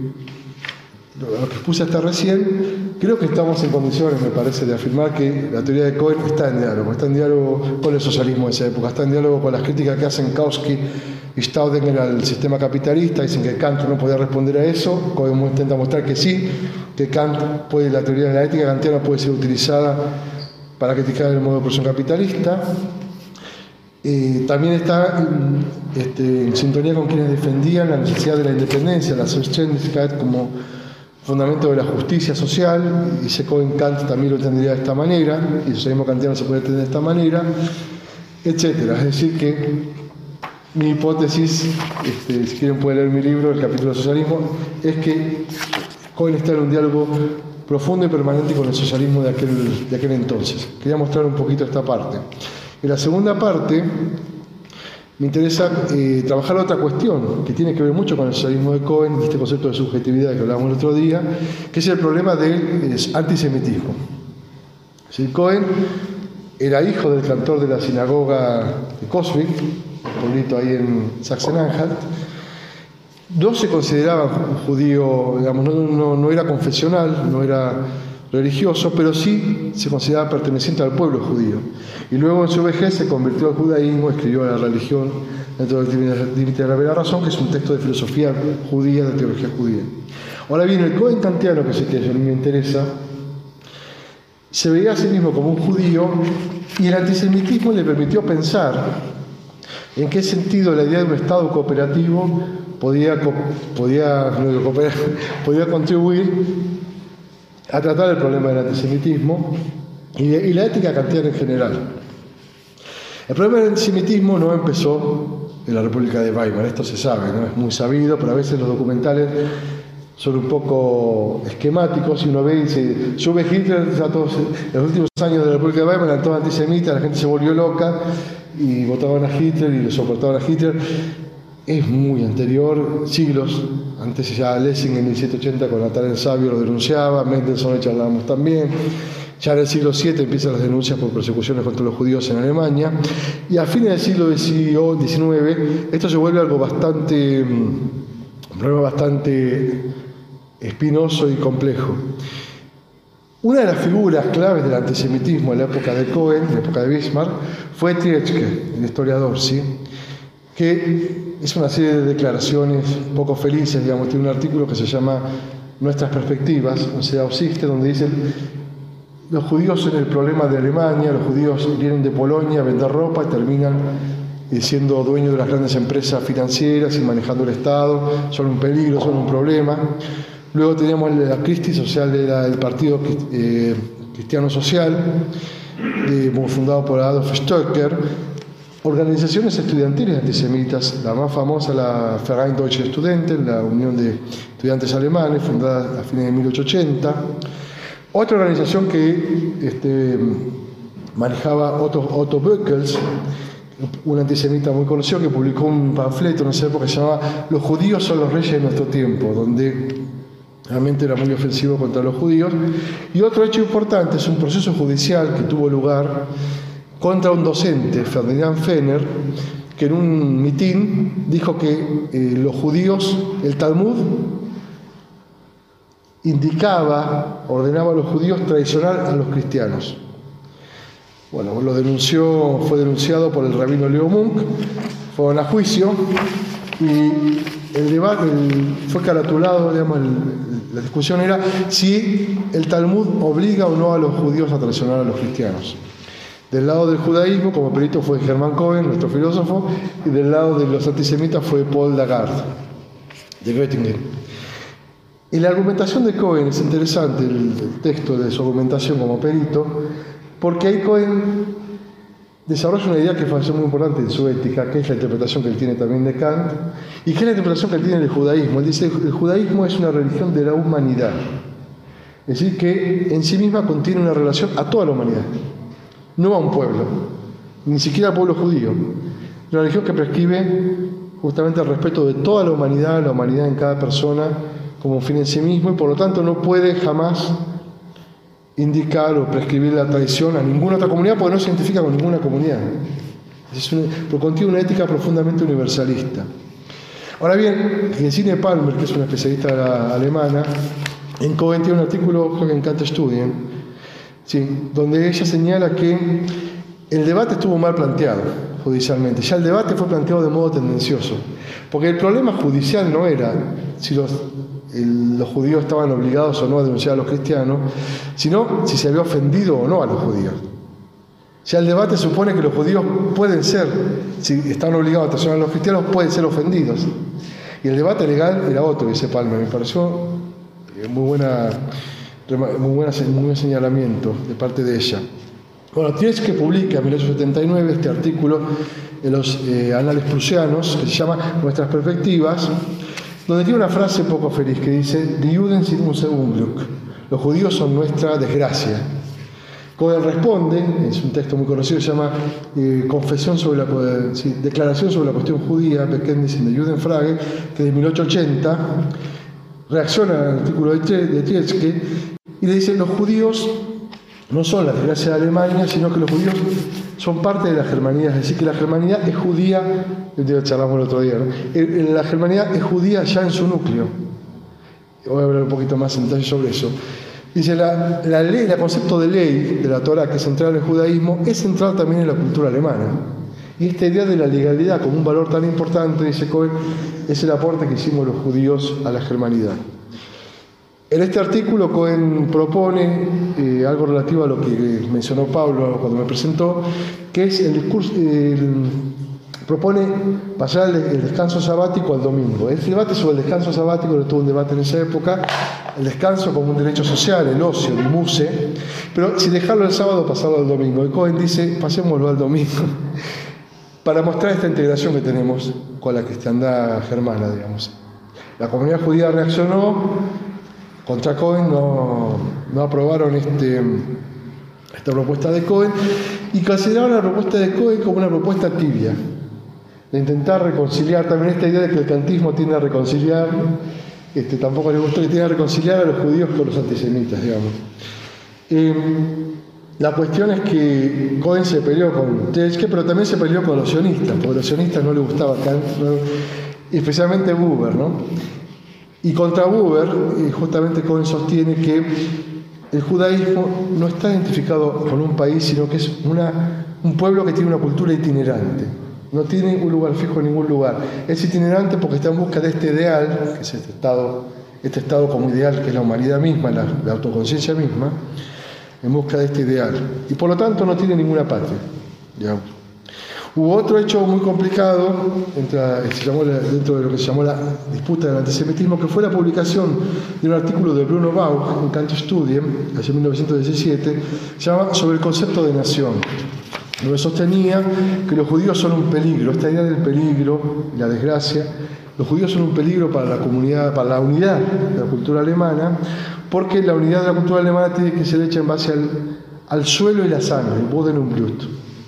a lo que puse hasta recién, creo que estamos en condiciones, me parece, de afirmar que la teoría de Cohen está en diálogo, está en diálogo con el socialismo de esa época, está en diálogo con las críticas que hacen Kautsky y Staudinger al sistema capitalista. Dicen que Kant no podía responder a eso. Cohen intenta mostrar que sí, que Kant puede, la teoría de la ética kantiana puede ser utilizada para criticar el modo de producción capitalista. Eh, también está este, en sintonía con quienes defendían la necesidad de la independencia, la Selbstständigkeit como fundamento de la justicia social. Dice Cohen, Kant también lo entendería de esta manera, y el socialismo kantiano se puede entender de esta manera, etcétera. Es decir que mi hipótesis, este, si quieren pueden leer mi libro, el capítulo de socialismo, es que Cohen está en un diálogo profundo y permanente con el socialismo de aquel, de aquel entonces. Quería mostrar un poquito esta parte. En la segunda parte me interesa eh, trabajar otra cuestión que tiene que ver mucho con el socialismo de Cohen, este concepto de subjetividad que hablábamos el otro día, que es el problema del antisemitismo. Es decir, Cohen era hijo del cantor de la sinagoga de Coswig, un pueblito ahí en Sachsen-Anhalt. No se consideraba un judío, digamos, no, no, no era confesional, no era religioso, pero sí se consideraba perteneciente al pueblo judío. Y luego en su vejez se convirtió al judaísmo, escribió La religión dentro del límite de la vera razón, que es un texto de filosofía judía, de teología judía. Ahora bien, el Cohen kantiano, que es el que a mí me interesa, se veía a sí mismo como un judío, y el antisemitismo le permitió pensar en qué sentido la idea de un Estado cooperativo podía, podía, podía contribuir a tratar el problema del antisemitismo y, y la ética kantiana en general. El problema del antisemitismo no empezó en la República de Weimar, esto se sabe, ¿no? Es muy sabido, pero a veces los documentales son un poco esquemáticos y uno ve y dice, sube Hitler, a todos, en los últimos años de la República de Weimar eran todos antisemitas, la gente se volvió loca y votaban a Hitler y le soportaban a Hitler. Es muy anterior, siglos, antes ya Lessing en mil setecientos ochenta con Natal el Sabio lo denunciaba, Mendelssohn y charlábamos también. Ya en el siglo siete empiezan las denuncias por persecuciones contra los judíos en Alemania, y a fines del siglo diecinueve esto se vuelve algo bastante, un problema bastante espinoso y complejo. Una de las figuras claves del antisemitismo en la época de Cohen, en la época de Bismarck, fue Trietschke, el historiador, ¿sí? Que es una serie de declaraciones poco felices, digamos, tiene un artículo que se llama Nuestras perspectivas, o sea, Aussiste, donde dicen los judíos son el problema de Alemania, los judíos vienen de Polonia a vender ropa y terminan siendo dueños de las grandes empresas financieras y manejando el Estado, son un peligro, son un problema. Luego teníamos la crisis social del Partido eh, Cristiano Social, eh, fundado por Adolf Stoecker, organizaciones estudiantiles antisemitas, la más famosa, la Verein Deutsche Studenten, la Unión de Estudiantes Alemanes, fundada a fines de mil ochocientos ochenta. Otra organización que este, manejaba Otto, Otto Böckels, un antisemita muy conocido, que publicó un panfleto en esa época que se llamaba Los judíos son los reyes de nuestro tiempo, donde realmente era muy ofensivo contra los judíos. Y otro hecho importante es un proceso judicial que tuvo lugar contra un docente, Ferdinand Fenner, que en un mitin dijo que eh, los judíos, el Talmud indicaba, ordenaba a los judíos traicionar a los cristianos. Bueno, lo denunció, fue denunciado por el rabino Leo Munk, fueron a juicio y el debate el, fue caratulado, digamos, el, la discusión era si el Talmud obliga o no a los judíos a traicionar a los cristianos. Del lado del judaísmo, como perito, fue Hermann Cohen, nuestro filósofo, y del lado de los antisemitas fue Paul Lagarde. de Göttingen. Y la argumentación de Cohen es interesante, el, el texto de su argumentación como perito, porque ahí Cohen desarrolla una idea que me parece muy importante en su ética, que es la interpretación que él tiene también de Kant, y que es la interpretación que él tiene del judaísmo. Él dice que el judaísmo es una religión de la humanidad, es decir, que en sí misma contiene una relación a toda la humanidad, no a un pueblo, ni siquiera al pueblo judío. Una religión que prescribe justamente el respeto de toda la humanidad, la humanidad en cada persona como fin en sí mismo, y por lo tanto no puede jamás indicar o prescribir la traición a ninguna otra comunidad porque no se identifica con ninguna comunidad. Es una, pero contiene una ética profundamente universalista. Ahora bien, Gesine Palmer, que es una especialista alemana, en Cohen tiene un artículo, creo que en Kant Studien, sí, donde ella señala que el debate estuvo mal planteado judicialmente. Ya el debate fue planteado de modo tendencioso, porque el problema judicial no era si los El, los judíos estaban obligados o no a denunciar a los cristianos, sino si se había ofendido o no a los judíos. Ya el debate supone que los judíos pueden ser, si están obligados a traicionar a los cristianos, pueden ser ofendidos. Y el debate legal era otro, dice Palmer. Me pareció muy, buena, muy, buena, muy buen señalamiento de parte de ella. Bueno, Tietze publica en mil ochocientos setenta y nueve este artículo en los eh, Anales Prusianos, que se llama Nuestras Perspectivas, donde tiene una frase poco feliz que dice: Die Juden sind unser Unglück. Los judíos son nuestra desgracia. Cohen responde, es un texto muy conocido, se llama eh, Confesión sobre la, sí, Declaración sobre la cuestión judía, Bekenntnis in der Judenfrage, que es de mil ochocientos ochenta, reacciona al artículo de Tietze y le dice: los judíos no son la desgracia de Alemania, sino que los judíos son parte de la germanidad, es decir, que la germanidad es judía, lo charlamos el otro día, ¿no? La germanidad es judía ya en su núcleo. Voy a hablar un poquito más en detalle sobre eso. Dice, la, la ley, el concepto de ley de la Torá, que es central en el judaísmo, es central también en la cultura alemana. Y esta idea de la legalidad como un valor tan importante, dice Cohen, es el aporte que hicimos los judíos a la germanidad. En este artículo Cohen propone eh, algo relativo a lo que mencionó Pablo cuando me presentó, que es el discurso, eh, el, propone pasar el, el descanso sabático al domingo. El debate sobre el descanso sabático, no tuvo un debate en esa época, el descanso como un derecho social, el ocio, el muse, pero si dejarlo el sábado, pasarlo al domingo. Y Cohen dice, pasémoslo al domingo, para mostrar esta integración que tenemos con la cristiandad germana, digamos. La comunidad judía reaccionó. Contra Cohen no, no aprobaron este, esta propuesta de Cohen y consideraron la propuesta de Cohen como una propuesta tibia, de intentar reconciliar también esta idea de que el kantismo tiende a reconciliar, este, tampoco les gustó que tiende a reconciliar a los judíos con los antisemitas, digamos. Eh, la cuestión es que Cohen se peleó con Tietze, pero también se peleó con los sionistas, porque a los sionistas no les gustaba Kant, no, especialmente Buber, ¿no? Y contra Buber, justamente Cohen sostiene que el judaísmo no está identificado con un país, sino que es una, un pueblo que tiene una cultura itinerante. No tiene un lugar fijo en ningún lugar. Es itinerante porque está en busca de este ideal, que es este estado, este estado como ideal, que es la humanidad misma, la, la autoconciencia misma, en busca de este ideal. Y por lo tanto no tiene ninguna patria, digamos. Hubo otro hecho muy complicado entre, se llamó la, dentro de lo que se llamó la disputa del antisemitismo, que fue la publicación de un artículo de Bruno Bauch en Kant Studien, hacia mil novecientos diecisiete, se llama Sobre el concepto de nación, donde sostenía que los judíos son un peligro, esta idea del peligro y la desgracia, los judíos son un peligro para la comunidad, para la unidad de la cultura alemana, porque la unidad de la cultura alemana tiene que ser hecha en base al, al suelo y la sangre, el Boden und Blut.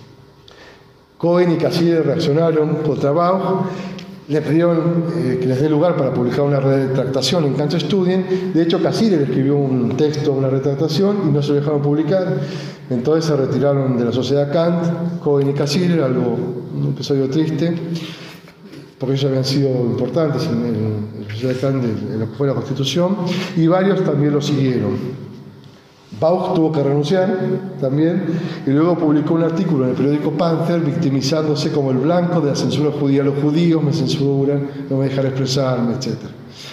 Cohen y Cassirer reaccionaron contra Bauch, le pidieron eh, que les dé lugar para publicar una retractación en Kant Studien. De hecho, Cassirer escribió un texto, una retractación, y no se lo dejaron publicar. Entonces se retiraron de la Sociedad Kant, Cohen y Cassirer, algo, un episodio triste, porque ellos habían sido importantes en, el, en la Sociedad Kant, en lo que fue la Constitución, y varios también lo siguieron. Bauch tuvo que renunciar también y luego publicó un artículo en el periódico Panther victimizándose como el blanco de la censura judía. Los judíos me censuran, no me dejan expresarme, etcétera.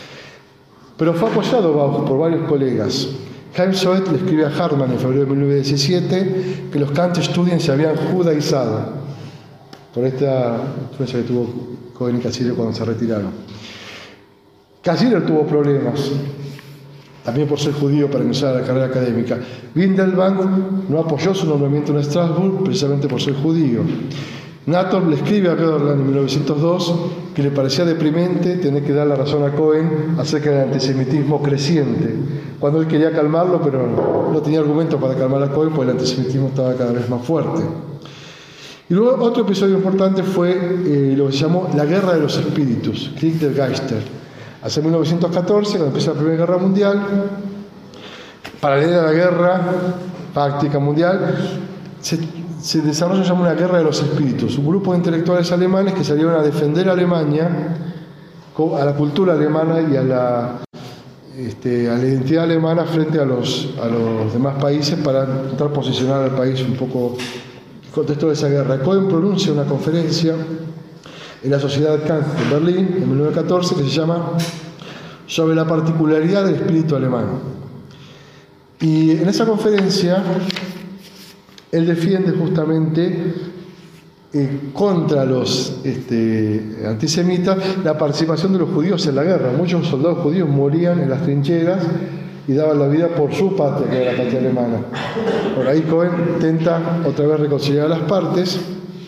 Pero fue apoyado Bauch por varios colegas. Chaim Soet le escribe a Hartmann en febrero de mil novecientos diecisiete que los Kant Studien se habían judaizado por esta influencia que tuvo Cohen y Cassirer cuando se retiraron. Kasirer tuvo problemas, también por ser judío, para ingresar a la carrera académica. Windelband no apoyó su nombramiento en Estrasburgo precisamente por ser judío. Nator le escribe a Göderland en mil novecientos dos que le parecía deprimente tener que dar la razón a Cohen acerca del antisemitismo creciente, cuando él quería calmarlo, pero no tenía argumentos para calmar a Cohen, porque el antisemitismo estaba cada vez más fuerte. Y luego otro episodio importante fue eh, lo que se llamó la Guerra de los Espíritus, Krieg der Geister. Hace mil novecientos catorce, cuando empieza la Primera Guerra Mundial, paralela a la guerra práctica mundial, se, se desarrolla llama una Guerra de los Espíritus, un grupo de intelectuales alemanes que salieron a defender a Alemania, a la cultura alemana y a la, este, a la identidad alemana frente a los, a los demás países, para intentar posicionar al país un poco en el contexto de esa guerra. Cohen pronuncia una conferencia en la Sociedad Kant en Berlín, en mil novecientos catorce, que se llama Sobre la particularidad del espíritu alemán. Y en esa conferencia, él defiende justamente eh, contra los este, antisemitas la participación de los judíos en la guerra. Muchos soldados judíos morían en las trincheras y daban la vida por su patria, que era la patria alemana. Por ahí Cohen intenta otra vez reconciliar las partes.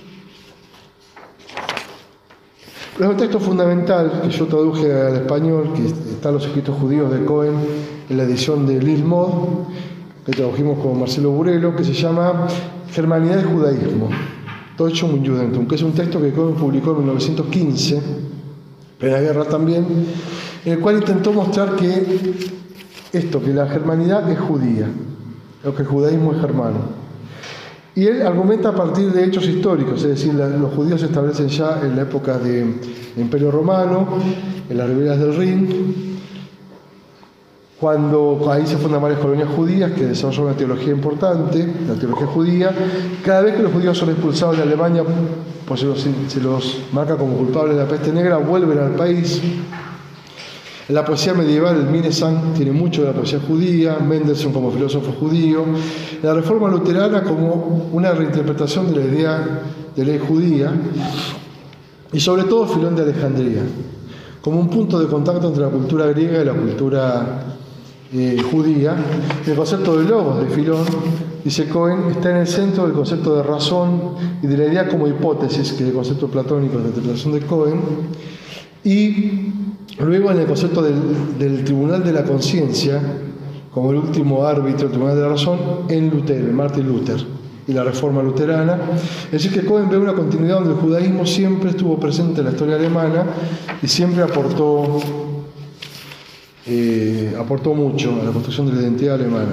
Es un texto fundamental que yo traduje al español, que están los escritos judíos de Cohen en la edición de Lilmod, que tradujimos con Marcelo Burelo, que se llama Germanidad del Judaísmo, Deutschum und Judentum, que es un texto que Cohen publicó en mil novecientos quince, en la guerra también, en el cual intentó mostrar que esto, que la germanidad es judía, o que el judaísmo es germano. Y él argumenta a partir de hechos históricos, es decir, la, los judíos se establecen ya en la época del Imperio Romano, en las riberas del Rin, cuando ahí se fundan varias colonias judías que desarrollan una teología importante, la teología judía. Cada vez que los judíos son expulsados de Alemania, pues se los, se los marca como culpables de la peste negra, vuelven al país. En la poesía medieval, el Minnesang tiene mucho de la poesía judía, Mendelssohn como filósofo judío, la Reforma Luterana como una reinterpretación de la idea de ley judía, y sobre todo Filón de Alejandría, como un punto de contacto entre la cultura griega y la cultura eh, judía. El concepto de logos de Filón, dice Cohen, está en el centro del concepto de razón y de la idea como hipótesis, que es el concepto platónico de la interpretación de Cohen, y luego en el concepto del, del tribunal de la conciencia, como el último árbitro, el tribunal de la razón, en Lutero, en Martin Luther, y la reforma luterana. Es decir, que Cohen ve una continuidad donde el judaísmo siempre estuvo presente en la historia alemana y siempre aportó, eh, aportó mucho a la construcción de la identidad alemana.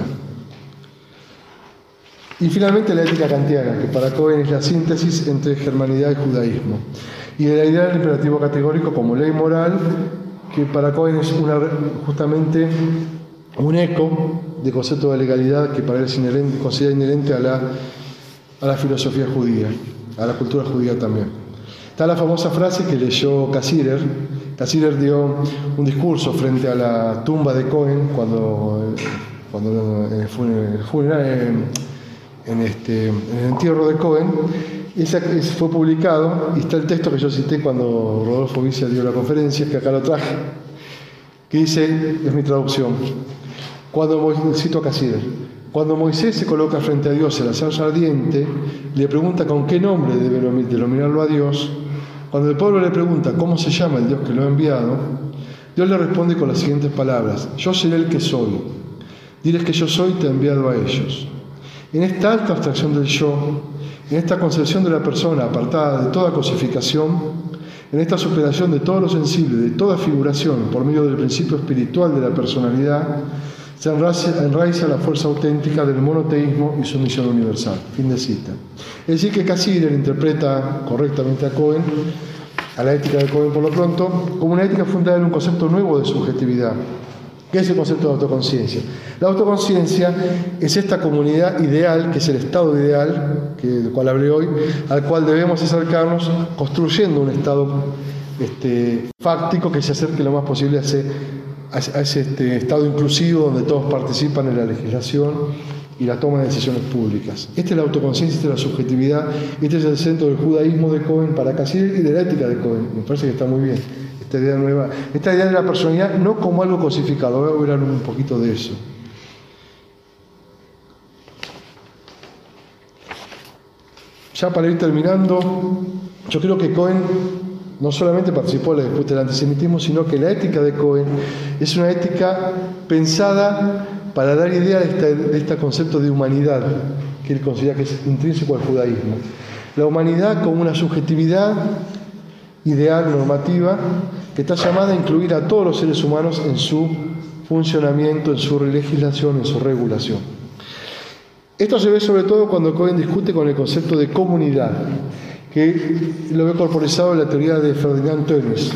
Y finalmente la ética kantiana, que para Cohen es la síntesis entre germanidad y judaísmo, y de la idea del imperativo categórico como ley moral, que para Cohen es una, justamente un eco de concepto de legalidad que para él es inherente, considera inherente a la, a la filosofía judía, a la cultura judía también. Está la famosa frase que leyó Kasirer. Kasirer dio un discurso frente a la tumba de Cohen cuando, cuando en el funeral, funeral en, en, este, en el entierro de Cohen. Ese fue publicado y está el texto que yo cité cuando Rodolfo Vicia dio la conferencia, que acá lo traje, que dice, es mi traducción, cuando, cito a Kasirer, cuando Moisés se coloca frente a Dios en la zarza ardiente, le pregunta con qué nombre debe denominarlo a Dios. Cuando el pueblo le pregunta cómo se llama el Dios que lo ha enviado, Dios le responde con las siguientes palabras: yo seré el que soy, diles que yo soy, te he enviado a ellos. En esta alta abstracción del yo, en esta concepción de la persona apartada de toda cosificación, en esta superación de todo lo sensible, de toda figuración, por medio del principio espiritual de la personalidad, se enraiza la fuerza auténtica del monoteísmo y su misión universal. Fin de cita. Es decir, que Kasirer interpreta correctamente a Cohen, a la ética de Cohen por lo pronto, como una ética fundada en un concepto nuevo de subjetividad. ¿Qué es el concepto de autoconciencia? La autoconciencia es esta comunidad ideal, que es el estado ideal, que, del cual hablé hoy, al cual debemos acercarnos construyendo un estado este, fáctico que se acerque lo más posible a ese, a ese este, estado inclusivo donde todos participan en la legislación y la toma de decisiones públicas. Esta es la autoconciencia, esta es la subjetividad, este es el centro del judaísmo de Cohen para Kasirer y de la ética de Cohen. Me parece que está muy bien esta idea nueva, esta idea de la personalidad no como algo cosificado. Voy a hablar un poquito de eso. Ya para ir terminando, yo creo que Cohen no solamente participó en la disputa del antisemitismo, sino que la ética de Cohen es una ética pensada para dar idea de este, de este concepto de humanidad, que él considera que es intrínseco al judaísmo. La humanidad como una subjetividad ideal, normativa, que está llamada a incluir a todos los seres humanos en su funcionamiento, en su legislación, en su regulación. Esto se ve sobre todo cuando Cohen discute con el concepto de comunidad, que lo ve corporizado en la teoría de Ferdinand Tönnies.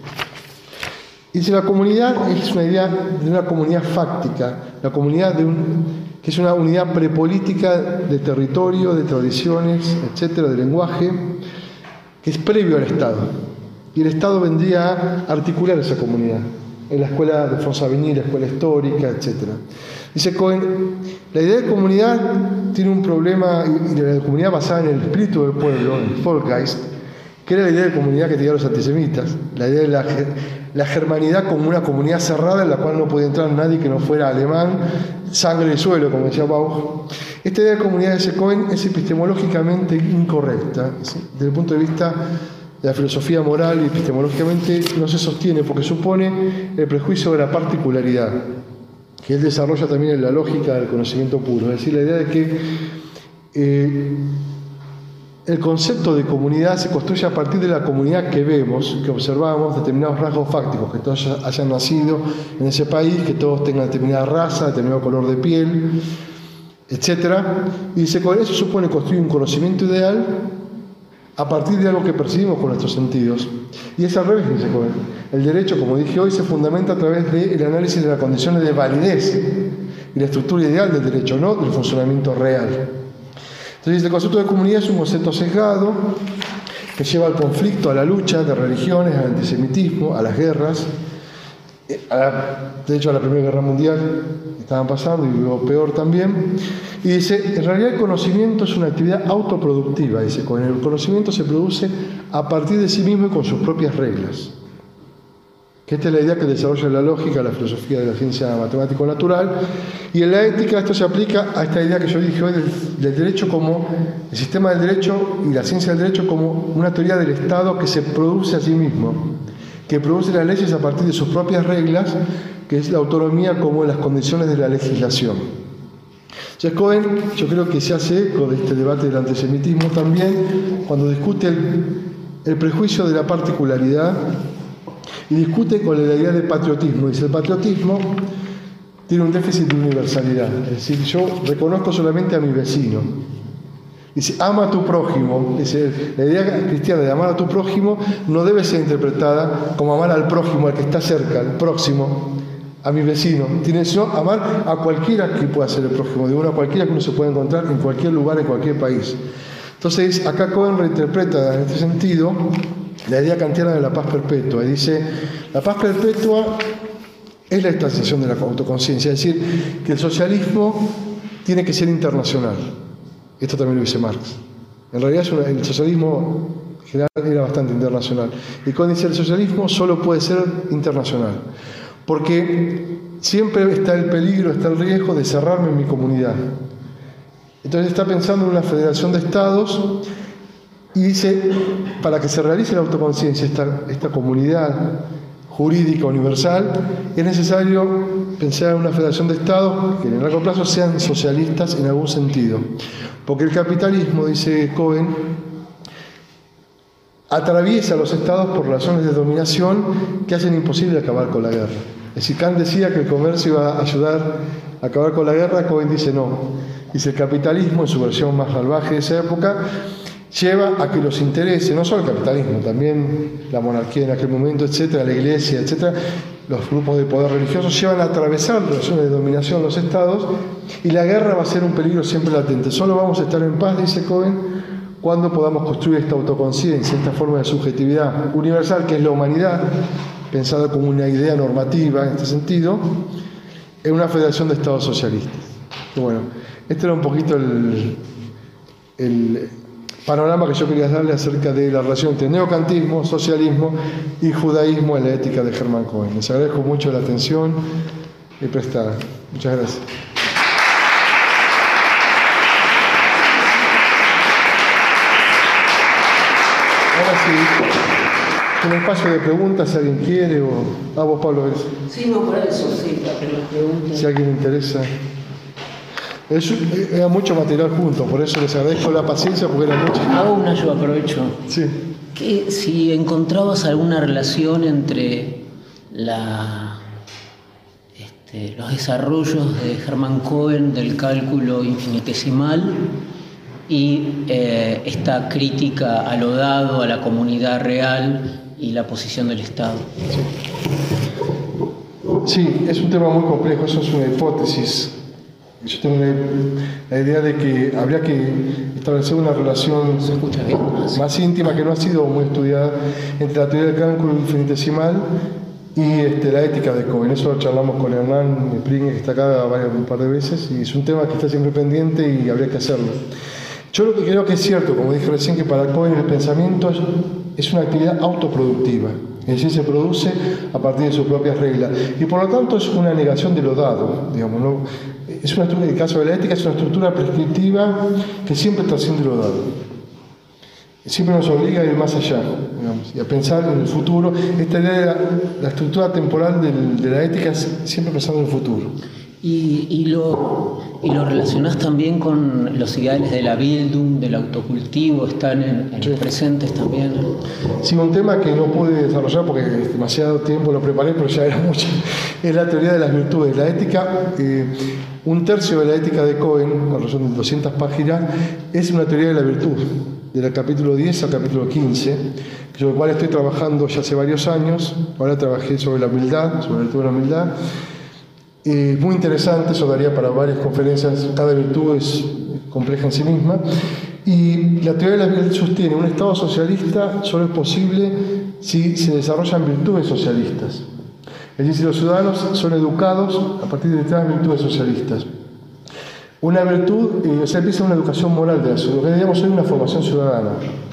Dice, la comunidad es una idea de una comunidad fáctica, la comunidad de un, que es una unidad prepolítica de territorio, de tradiciones, etcétera, de lenguaje, que es previo al Estado. Y el Estado vendría a articular esa comunidad, en la escuela de Fonsavigny, la escuela histórica, etcétera. Dice Cohen, la idea de comunidad tiene un problema, y la comunidad basada en el espíritu del pueblo, el Volksgeist, que era la idea de comunidad que tenían los antisemitas, la idea de la, la germanidad como una comunidad cerrada en la cual no podía entrar nadie que no fuera alemán, sangre y suelo, como decía Bauch. Esta idea de comunidad de Cohen es epistemológicamente incorrecta, ¿sí? Desde el punto de vista de la filosofía moral y epistemológicamente no se sostiene porque supone el prejuicio de la particularidad, que él desarrolla también en la lógica del conocimiento puro, es decir, la idea de que eh, el concepto de comunidad se construye a partir de la comunidad que vemos, que observamos, determinados rasgos fácticos, que todos hayan nacido en ese país, que todos tengan determinada raza, determinado color de piel, etcétera. Y dice que eso supone construir un conocimiento ideal a partir de algo que percibimos con nuestros sentidos. Y es al revés, dice Cohen. El derecho, como dije hoy, se fundamenta a través del análisis de las condiciones de validez y la estructura ideal del derecho, no del funcionamiento real. Entonces, el concepto de comunidad es un concepto sesgado que lleva al conflicto, a la lucha de religiones, al antisemitismo, a las guerras, a la, de hecho a la Primera Guerra Mundial que estaban pasando y luego peor también. Y dice, en realidad el conocimiento es una actividad autoproductiva, dice, con el conocimiento se produce a partir de sí mismo y con sus propias reglas. Que esta es la idea que desarrolla la lógica, la filosofía de la ciencia matemático-natural, y en la ética esto se aplica a esta idea que yo dije hoy del, del derecho como, el sistema del derecho y la ciencia del derecho como una teoría del Estado que se produce a sí mismo, que produce las leyes a partir de sus propias reglas, que es la autonomía como las condiciones de la legislación. Entonces Cohen, yo creo que se hace eco de este debate del antisemitismo también, cuando discute el, el prejuicio de la particularidad y discute con la idea de patriotismo. Dice, el patriotismo tiene un déficit de universalidad, es decir, yo reconozco solamente a mi vecino. Dice, ama a tu prójimo. Dice, la idea cristiana de amar a tu prójimo no debe ser interpretada como amar al prójimo, al que está cerca, al próximo, a mi vecino. Tiene que amar a cualquiera que pueda ser el prójimo, de uno a cualquiera que uno se pueda encontrar en cualquier lugar, en cualquier país. Entonces, acá Cohen reinterpreta en este sentido la idea kantiana de la paz perpetua. Y dice, la paz perpetua es la estanciación de la autoconciencia, es decir, que el socialismo tiene que ser internacional. Esto también lo dice Marx. En realidad es una, el socialismo en general era bastante internacional. Y cuando dice el socialismo solo puede ser internacional, porque siempre está el peligro, está el riesgo de cerrarme en mi comunidad. Entonces está pensando en una federación de estados y dice, para que se realice la autoconciencia, esta, esta comunidad jurídica universal, es necesario pensar en una federación de estados que en el largo plazo sean socialistas en algún sentido. Porque el capitalismo, dice Cohen, atraviesa a los estados por razones de dominación que hacen imposible acabar con la guerra. Es decir, Kant decía que el comercio iba a ayudar a acabar con la guerra, Cohen dice no. Dice, el capitalismo, en su versión más salvaje de esa época, lleva a que los intereses, no solo el capitalismo, también la monarquía en aquel momento, etcétera, la iglesia, etcétera, los grupos de poder religiosos llevan a atravesar relaciones de dominación los estados, y la guerra va a ser un peligro siempre latente. Solo vamos a estar en paz, dice Cohen, cuando podamos construir esta autoconciencia, esta forma de subjetividad universal que es la humanidad, pensada como una idea normativa en este sentido, en una federación de estados socialistas. Y bueno, este era un poquito el, el panorama que yo quería darle acerca de la relación entre neocantismo, socialismo y judaísmo en la ética de Hermann Cohen. Les agradezco mucho la atención y prestada. Muchas gracias. Ahora sí, un espacio de preguntas, si alguien quiere, o a vos, Pablo. Sí, no, por eso, sí, para que nos pregunten. Si a alguien le interesa. Es, era mucho material junto, por eso les agradezco la paciencia, porque era mucho. Hago una, yo aprovecho. Sí. Que si encontrabas alguna relación entre la, este, los desarrollos de Hermann Cohen del cálculo infinitesimal y eh, esta crítica a lo dado, a la comunidad real y la posición del Estado. Sí, sí, es un tema muy complejo, eso es una hipótesis. Yo tengo la, la idea de que habría que establecer una relación ¿Se escucha bien? más, más íntima, que no ha sido muy estudiada, entre la teoría del cálculo infinitesimal y este, la ética de Cohen. Eso lo charlamos con Hernán Springer, que está acá varias, un par de veces, y es un tema que está siempre pendiente y habría que hacerlo. Yo lo que creo que es cierto, como dije recién, que para Cohen el pensamiento es, es una actividad autoproductiva. Es decir, se produce a partir de sus propias reglas. Y por lo tanto es una negación de lo dado. Digamos, ¿no? Es una, en el caso de la ética, es una estructura prescriptiva que siempre trasciende lo dado. Siempre nos obliga a ir más allá, digamos, y a pensar en el futuro. Esta idea de la, la estructura temporal del, de la ética es siempre pensando en el futuro. Y, y, lo, y lo relacionás también con los ideales de la Bildung, del autocultivo, están en, en sí. presentes también. Sí, un tema que no pude desarrollar porque demasiado tiempo lo preparé, pero ya era mucho, es la teoría de las virtudes. La ética, eh, un tercio de la ética de Cohen, alrededor de doscientas páginas, es una teoría de la virtud, del capítulo diez al capítulo quince, sobre el cual estoy trabajando ya hace varios años. Ahora trabajé sobre la humildad, sobre la virtud de la humildad. Eh, muy interesante, eso daría para varias conferencias. Cada virtud es compleja en sí misma. Y la teoría de la virtud sostiene un Estado socialista solo es posible si se desarrollan virtudes socialistas. Es decir, si los ciudadanos son educados a partir de determinadas virtudes socialistas. Una virtud, eh, o sea, empieza una educación moral de la ciudad, que digamos hoy una formación ciudadana.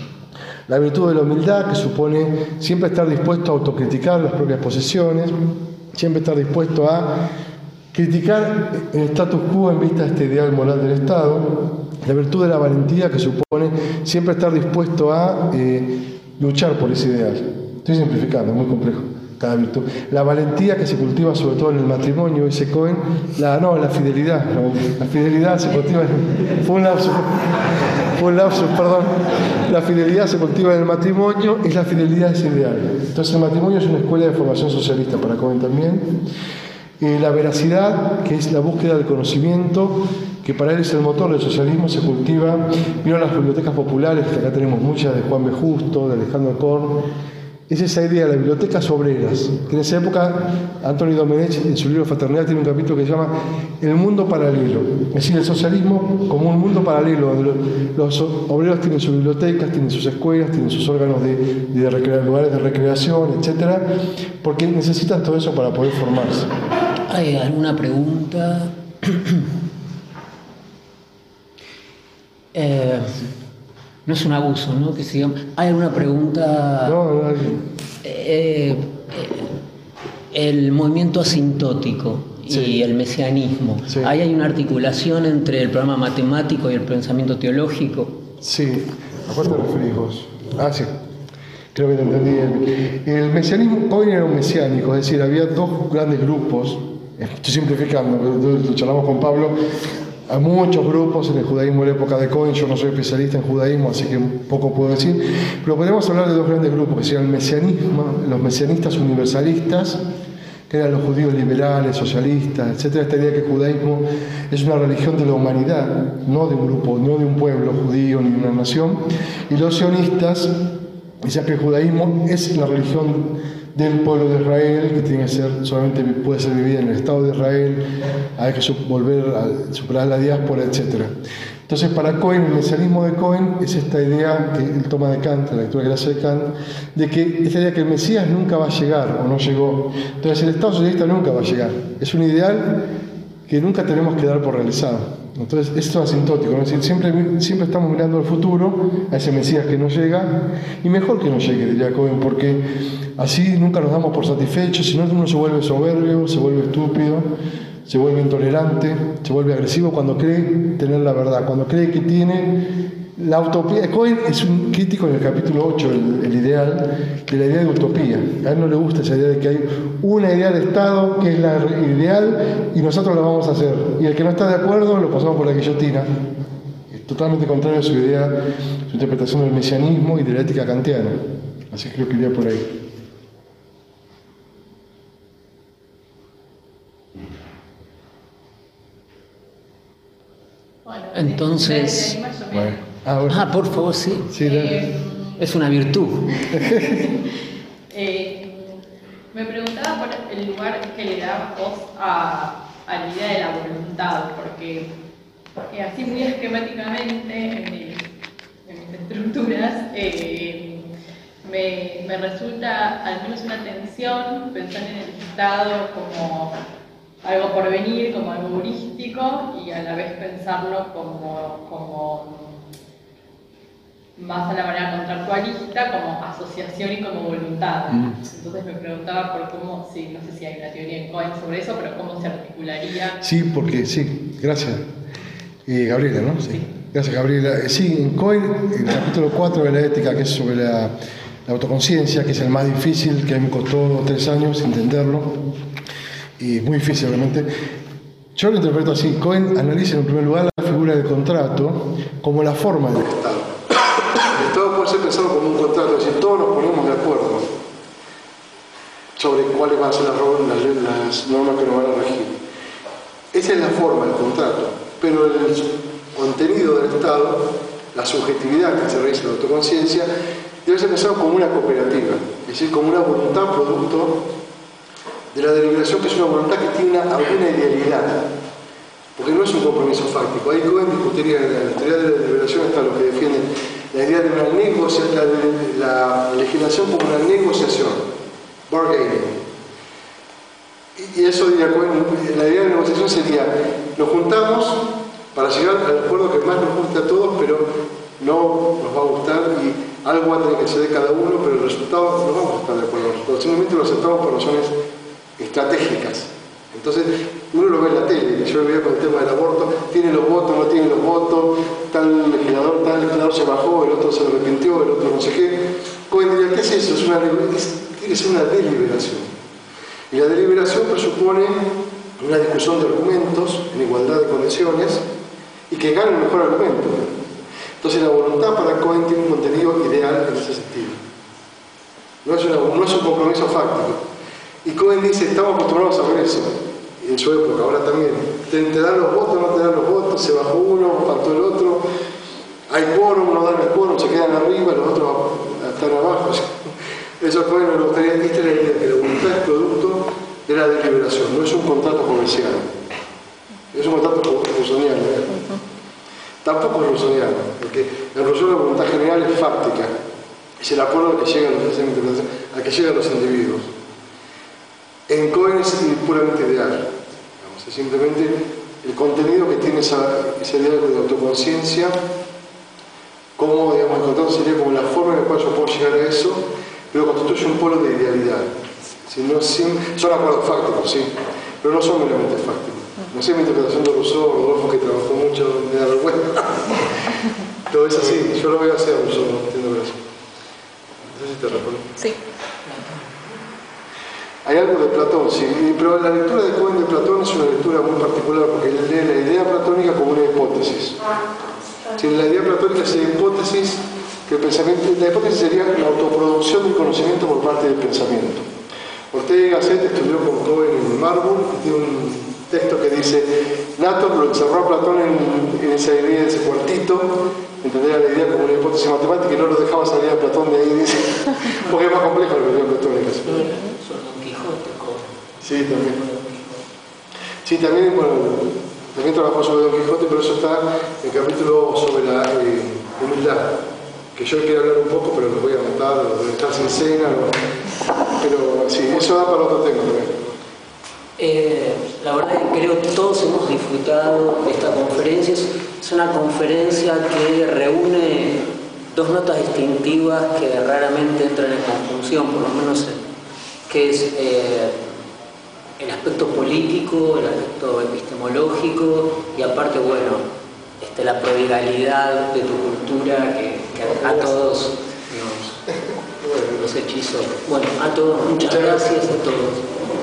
La virtud de la humildad, que supone siempre estar dispuesto a autocriticar las propias posiciones, siempre estar dispuesto a criticar el status quo en vista de este ideal moral del Estado. La virtud de la valentía, que supone siempre estar dispuesto a eh, luchar por ese ideal. Estoy simplificando, es muy complejo cada virtud. La valentía, que se cultiva sobre todo en el matrimonio, dice Cohen. La, no, la fidelidad. No, la fidelidad se cultiva en, fue un lapsus, fue un lapsus, perdón. La fidelidad se cultiva en el matrimonio, es la fidelidad a ese ideal. Entonces el matrimonio es una escuela de formación socialista para Cohen también. Eh, la veracidad, que es la búsqueda del conocimiento, que para él es el motor del socialismo, se cultiva. Vieron las bibliotecas populares, que acá tenemos muchas, de Juan B. Justo, de Alejandro Korn. Es esa idea de las bibliotecas obreras, que en esa época Antonio Domenech, en su libro Fraternidad, tiene un capítulo que se llama El mundo paralelo. Es decir, el socialismo como un mundo paralelo, donde los obreros tienen sus bibliotecas, tienen sus escuelas, tienen sus órganos de, de recre- lugares de recreación, etcétera, porque necesitan todo eso para poder formarse. ¿Hay alguna pregunta? eh, no es un abuso, ¿no? Que sigamos. ¿Hay alguna pregunta? No, no hay. Eh, eh, el movimiento asintótico y sí. el mesianismo. Sí. ¿Ahí hay una articulación entre el programa matemático y el pensamiento teológico? Sí. ¿A cuál te referís vos? Ah, sí. Creo que te entendí. El, el mesianismo, Cohen era un mesiánico, es decir, había dos grandes grupos. Estoy simplificando, lo charlamos con Pablo. Hay muchos grupos en el judaísmo de la época de Cohen. Yo no soy especialista en judaísmo, así que poco puedo decir. Pero podemos hablar de dos grandes grupos, que serían el mesianismo, los mesianistas universalistas, que eran los judíos liberales, socialistas, etcétera. Esta idea que el judaísmo es una religión de la humanidad, no de un grupo, no de un pueblo judío ni de una nación. Y los sionistas, ya que el judaísmo es la religión del pueblo de Israel, que tiene que ser, solamente puede ser vivida en el Estado de Israel, hay que volver a superar la diáspora, etcétera. Entonces, para Cohen, el mesianismo de Cohen es esta idea que él toma de Kant, la lectura que le hace de Kant, de que esta idea que el Mesías nunca va a llegar o no llegó. Entonces, el Estado socialista nunca va a llegar. Es un ideal que nunca tenemos que dar por realizado. Entonces, esto es asintótico, ¿no? Es decir, siempre, siempre estamos mirando al futuro, a ese Mesías que no llega, y mejor que no llegue, diría Cohen, porque así nunca nos damos por satisfechos, sino uno se vuelve soberbio, se vuelve estúpido, se vuelve intolerante, se vuelve agresivo cuando cree tener la verdad, cuando cree que tiene la utopía. Cohen es un crítico en el capítulo ocho, el, el ideal, de la idea de utopía. A él no le gusta esa idea de que hay una idea de Estado que es la ideal y nosotros la vamos a hacer. Y el que no está de acuerdo lo pasamos por la guillotina. Es totalmente contrario a su idea, su interpretación del mesianismo y de la ética kantiana. Así que creo que iría por ahí. Bueno, entonces... Bueno. Ah, bueno. Ah, por favor, sí. sí eh, es una virtud. eh, me preguntaba por el lugar que le da voz a, a la idea de la voluntad, porque eh, así muy esquemáticamente en, mi, en mis estructuras eh, me, me resulta al menos una tensión pensar en el Estado como algo por venir, como algo heurístico, y a la vez pensarlo como, como más a la manera contractualista, como asociación y como voluntad. Mm. Entonces me preguntaba por cómo, sí, no sé si hay una teoría en Cohen sobre eso, pero cómo se articularía. Sí, porque sí, gracias. Eh, Gabriela, ¿no? Sí. sí. Gracias, Gabriela. Eh, sí, en Cohen, en el capítulo cuatro de la ética, que es sobre la, la autoconciencia, que es el más difícil, que a mí me costó tres años entenderlo, y muy difícil realmente. Yo lo interpreto así. Cohen analiza en primer lugar la figura del contrato como la forma del Estado. El Estado puede ser pensado como un contrato, es decir, todos nos ponemos de acuerdo sobre cuáles van a ser las, las normas que nos van a regir. Esa es la forma del contrato, pero el contenido del Estado, la subjetividad que se realiza en la autoconciencia, debe ser pensado como una cooperativa, es decir, como una voluntad producto de la deliberación, que es una voluntad que tiene una, alguna idealidad, porque no es un compromiso fáctico. Ahí Cohen discutiría en la teoría de la deliberación, está lo que defiende la idea de una negociación, la, la legislación como una negociación, bargaining. Y, y eso diría Cohen, la idea de negociación sería, nos juntamos para llegar al acuerdo que más nos guste a todos, pero no nos va a gustar y algo va a tener que ceder cada uno, pero el resultado no vamos a estar de acuerdo. Nosotros simplemente lo aceptamos por razones estratégicas. Entonces, uno lo ve en la tele, yo lo veía con el tema del aborto, tiene los votos, no tiene los votos, tal legislador, tal legislador se bajó, el otro se arrepintió, el otro no sé qué. Cohen diría, ¿qué es eso? Es una, es, tiene que ser una deliberación. Y la deliberación presupone una discusión de argumentos en igualdad de condiciones y que gane el mejor argumento. Entonces, la voluntad para Cohen tiene un contenido ideal en ese sentido. No es, una, no es un compromiso fáctico. Y Cohen dice, estamos acostumbrados a ver eso, en su época, ahora también. Te, te dan los votos, no te dan los votos, se bajó uno, faltó el otro, hay quórum, no dan el quórum, se quedan arriba, los otros están abajo. Eso a Cohen me gustaría, esta es la idea, que la voluntad es producto de la deliberación, no es un contrato comercial, es un contrato rusoniano. ¿eh? Tampoco es rusoniano, porque en Rousseau la voluntad general es fáctica, es el acuerdo al que llegan los, al que llegan los individuos. En Cohen es puramente ideal, digamos, es simplemente el contenido que tiene esa, esa idea de autoconciencia, como digamos, el contrato sería como la forma en la cual yo puedo llegar a eso, pero constituye un polo de idealidad. Si no, sin, son acuerdos fácticos, sí, pero no son meramente fácticos. No sé mi interpretación de Rousseau, Rodolfo, que trabajó mucho, me da vergüenza. Todo es así, yo lo voy a hacer, Rousseau, no entiendo eso. No sé si te respondo. Sí. Hay algo de Platón, sí, pero la lectura de Cohen de Platón es una lectura muy particular porque él lee la idea platónica como una hipótesis. Si la idea platónica sería hipótesis, que el pensamiento, la hipótesis sería la autoproducción del conocimiento por parte del pensamiento. Ortega y Gasset estudió con Cohen en Marburg y tiene un texto que dice, Nator lo encerró a Platón en, en esa idea, en ese cuartito, entendía la idea como una hipótesis matemática y no lo dejaba salir a Platón de ahí, dice, porque es más complejo la idea platónica. Sí, también. Sí, también, bueno, también trabajó sobre Don Quijote, pero eso está en el capítulo sobre la eh, humildad, que yo quiero hablar un poco, pero lo voy a anotar, lo voy a estar sin cena, ¿no? Pero sí, eso da para otro tema también. Eh... La verdad es que creo que todos hemos disfrutado de esta conferencia. Es una conferencia que reúne dos notas distintivas que raramente entran en conjunción, por lo menos que es eh, el aspecto político, el aspecto epistemológico y aparte, bueno, este, la prodigalidad de tu cultura que, que a, a todos nos, nos hechizó. Bueno, a todos, muchas gracias a todos.